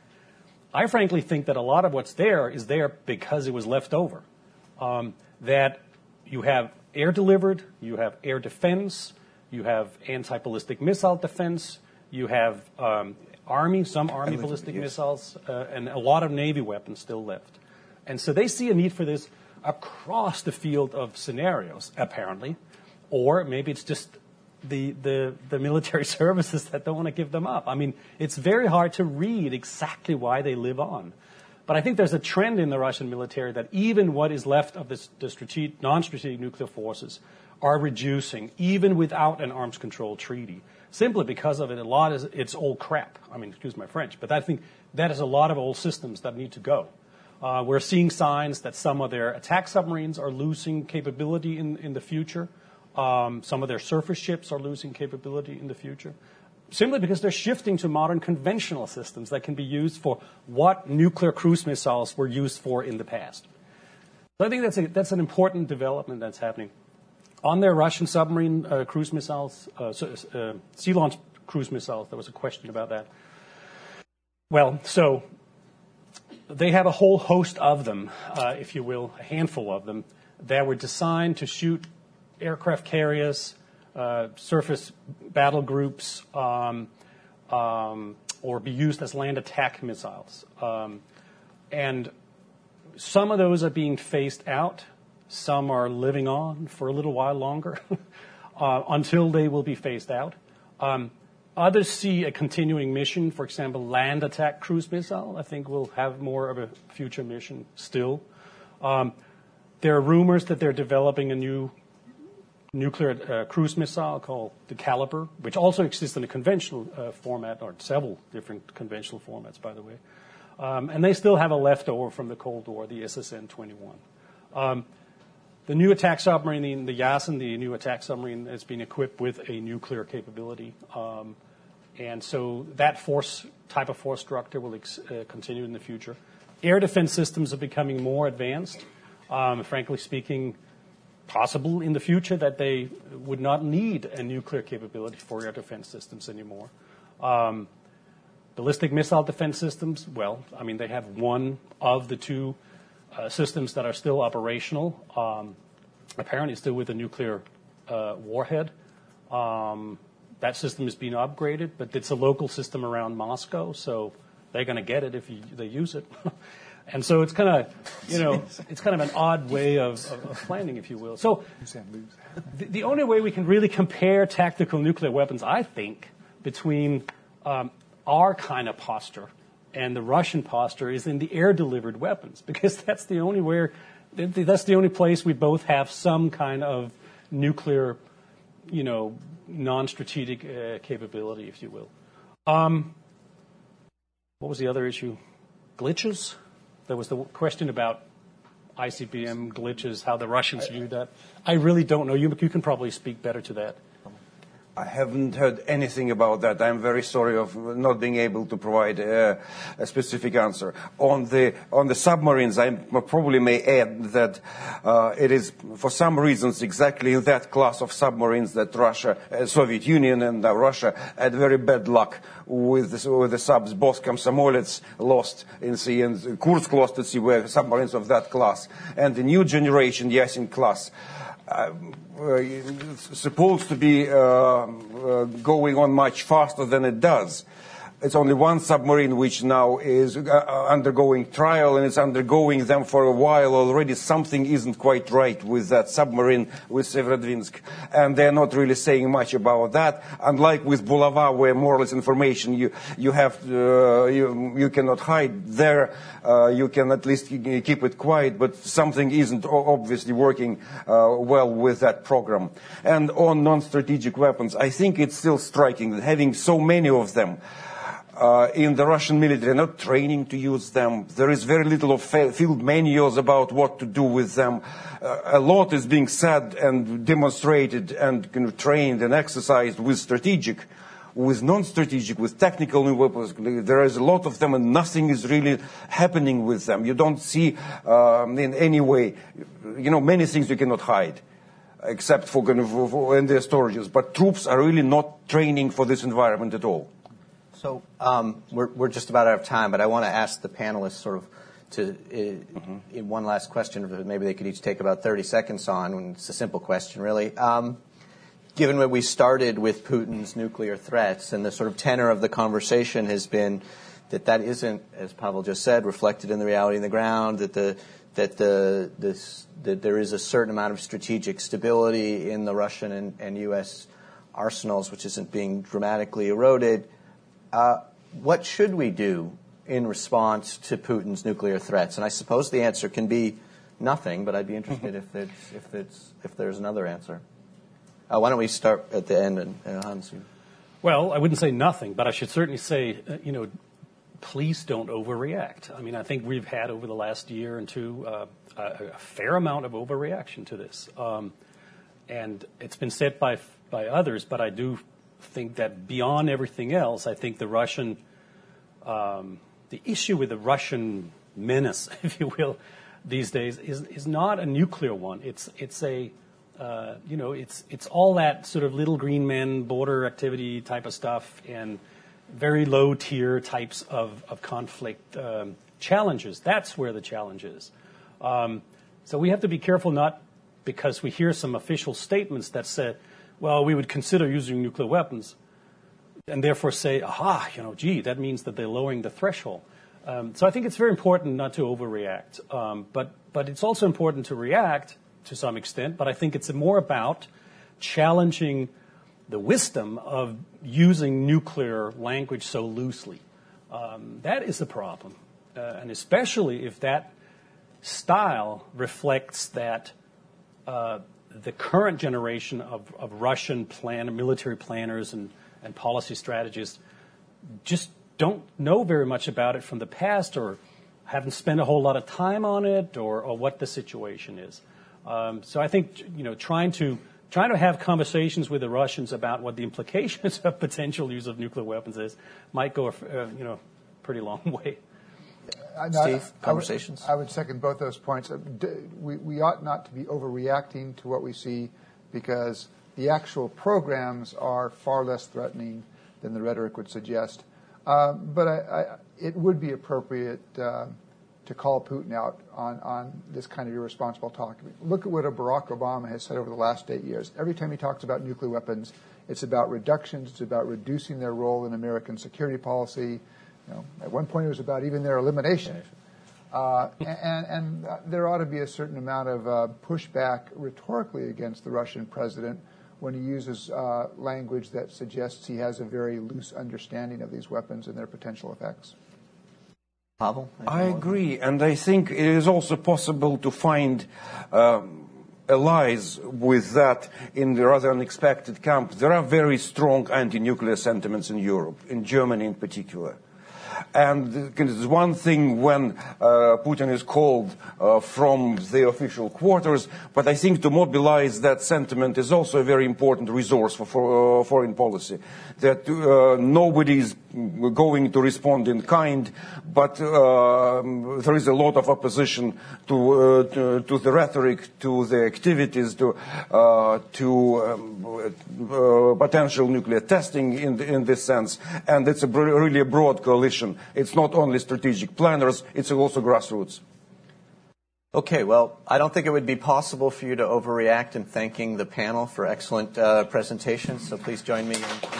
Speaker 5: I frankly think that a lot of what's there is there because it was left over. Um, that you have air delivered, you have air defense, you have anti-ballistic missile defense, you have um, Army, some Army ballistic yes. missiles, uh, and a lot of Navy weapons still left. And so they see a need for this across the field of scenarios, apparently, or maybe it's just the, the, the military services that don't want to give them up. I mean, it's very hard to read exactly why they live on. But I think there's a trend in the Russian military that even what is left of this, the strategic, non-strategic nuclear forces are reducing, even without an arms control treaty, simply because of it. A lot is it's old crap. I mean, excuse my French, but I think that is a lot of old systems that need to go. Uh, we're seeing signs that some of their attack submarines are losing capability in, in the future. Um, some of their surface ships are losing capability in the future, simply because they're shifting to modern conventional systems that can be used for what nuclear cruise missiles were used for in the past. So I think that's, a, that's an important development that's happening. On their Russian submarine uh, cruise missiles, uh, so, uh, sea-launched cruise missiles, there was a question about that. Well, so they have a whole host of them, uh, if you will, a handful of them, that were designed to shoot aircraft carriers, uh, surface battle groups, um, um, or be used as land attack missiles. Um, and some of those are being phased out. Some are living on for a little while longer uh, until they will be phased out. Um, Others see a continuing mission. For example, land attack cruise missile, I think, will have more of a future mission still. Um, there are rumors that they're developing a new nuclear uh, cruise missile called the Caliber, which also exists in a conventional uh, format, or several different conventional formats, by the way. Um, and they still have a leftover from the Cold War, the S S N twenty-one. Um, the new attack submarine, the Yasen, the new attack submarine, has been equipped with a nuclear capability. Um, And so that force type of force structure will ex- uh, continue in the future. Air defense systems are becoming more advanced. Um, frankly speaking, possible in the future that they would not need a nuclear capability for air defense systems anymore. Um, ballistic missile defense systems, well, I mean, they have one of the two uh, systems that are still operational, um, apparently still with a nuclear uh, warhead. Um, That system is being upgraded, but it's a local system around Moscow, so they're going to get it if you, they use it. And so it's kind of, you know, it's kind of an odd way of, of, of planning, if you will. So the, the only way we can really compare tactical nuclear weapons, I think, between um, our kind of posture and the Russian posture is in the air-delivered weapons, because that's the only where, that's the only place we both have some kind of nuclear, you know, non-strategic uh, capability, if you will. Um, what was the other issue? Glitches? There was the question about I C B M glitches, how the Russians view that. I really don't know. You, you can probably speak better to that.
Speaker 3: I haven't heard anything about that. I'm very sorry of not being able to provide a, a specific answer. On the on the submarines, I probably may add that uh, it is, for some reasons, exactly in that class of submarines that Russia, uh, Soviet Union and uh, Russia had very bad luck with the, with the subs. Both Komsomolets lost in sea and Kursk lost at sea, were submarines of that class. And the new generation Yasin class, Uh, uh, supposed to be uh, uh, going on much faster than it does. It's only one submarine which now is uh, undergoing trial, and it's undergoing them for a while already. Something isn't quite right with that submarine, with Severodvinsk, and they're not really saying much about that. Unlike with Bulava, where more or less information you you have uh, you you cannot hide. There, uh, you can at least keep it quiet, but something isn't obviously working uh, well with that program. And on non-strategic weapons, I think it's still striking that having so many of them. Uh, in the Russian military, not training to use them. There is very little of field manuals about what to do with them. Uh, a lot is being said and demonstrated and kind of trained and exercised with strategic, with non-strategic, with technical weapons. There is a lot of them, and nothing is really happening with them. You don't see um, in any way, you know, many things you cannot hide, except for kind of for in their storages. But troops are really not training for this environment at all.
Speaker 2: So um, we're, we're just about out of time, but I want to ask the panelists sort of to uh, mm-hmm. in one last question. Maybe they could each take about thirty seconds on. And it's a simple question, really. Um, given that we started with Putin's nuclear threats, and the sort of tenor of the conversation has been that that isn't, as Pavel just said, reflected in the reality on the ground. That the that the this that there is a certain amount of strategic stability in the Russian and, and U S arsenals, which isn't being dramatically eroded. Uh, what should we do in response to Putin's nuclear threats? And I suppose the answer can be nothing, but I'd be interested if it's, if it's, if there's another answer. Uh, why don't we start at the end, and uh, Hans?
Speaker 5: Well, I wouldn't say nothing, but I should certainly say, uh, you know, please don't overreact. I mean, I think we've had over the last year and two uh, a, a fair amount of overreaction to this, um, and it's been said by by others, but I do think that beyond everything else, I think the Russian, um, the issue with the Russian menace, if you will, these days is is not a nuclear one. It's it's a, uh, you know, it's it's all that sort of little green men border activity type of stuff and very low tier types of of conflict um, challenges. That's where the challenge is. Um, so we have to be careful, not because we hear some official statements that say, well, we would consider using nuclear weapons, and therefore say, aha, you know, gee, that means that they're lowering the threshold. Um, so I think it's very important not to overreact, um, but but it's also important to react to some extent. But I think it's more about challenging the wisdom of using nuclear language so loosely. Um, that is the problem, uh, and especially if that style reflects that. Uh, the current generation of, of Russian plan, military planners and, and policy strategists just don't know very much about it from the past, or haven't spent a whole lot of time on it, or, or what the situation is. Um, so I think, you know, trying to trying to have conversations with the Russians about what the implications of potential use of nuclear weapons is might go a uh, you know pretty long way.
Speaker 4: I,
Speaker 2: Steve,
Speaker 4: I,
Speaker 2: conversations?
Speaker 4: I would, I would second both those points. We, we ought not to be overreacting to what we see, because the actual programs are far less threatening than the rhetoric would suggest. Uh, but I, I, it would be appropriate uh, to call Putin out on, on this kind of irresponsible talk. Look at what Barack Obama has said over the last eight years. Every time he talks about nuclear weapons, it's about reductions, it's about reducing their role in American security policy. You know, at one point, it was about even their elimination. Uh, and, and uh, there ought to be a certain amount of uh, pushback rhetorically against the Russian president when he uses uh, language that suggests he has a very loose understanding of these weapons and their potential effects.
Speaker 2: Pavel?
Speaker 3: I agree, and I think it is also possible to find um, allies with that in the rather unexpected camp. There are very strong anti-nuclear sentiments in Europe, in Germany in particular. And there's one thing when uh, Putin is called uh, from the official quarters, but I think to mobilize that sentiment is also a very important resource for, for uh, foreign policy. That uh, nobody is going to respond in kind, but uh, there is a lot of opposition to, uh, to, to the rhetoric, to the activities, to, uh, to um, uh, potential nuclear testing in, the, in this sense. And it's a br- really a broad coalition. It's not only strategic planners, it's also grassroots.
Speaker 2: Okay, well, I don't think it would be possible for you to overreact in thanking the panel for excellent uh, presentations, so please join me in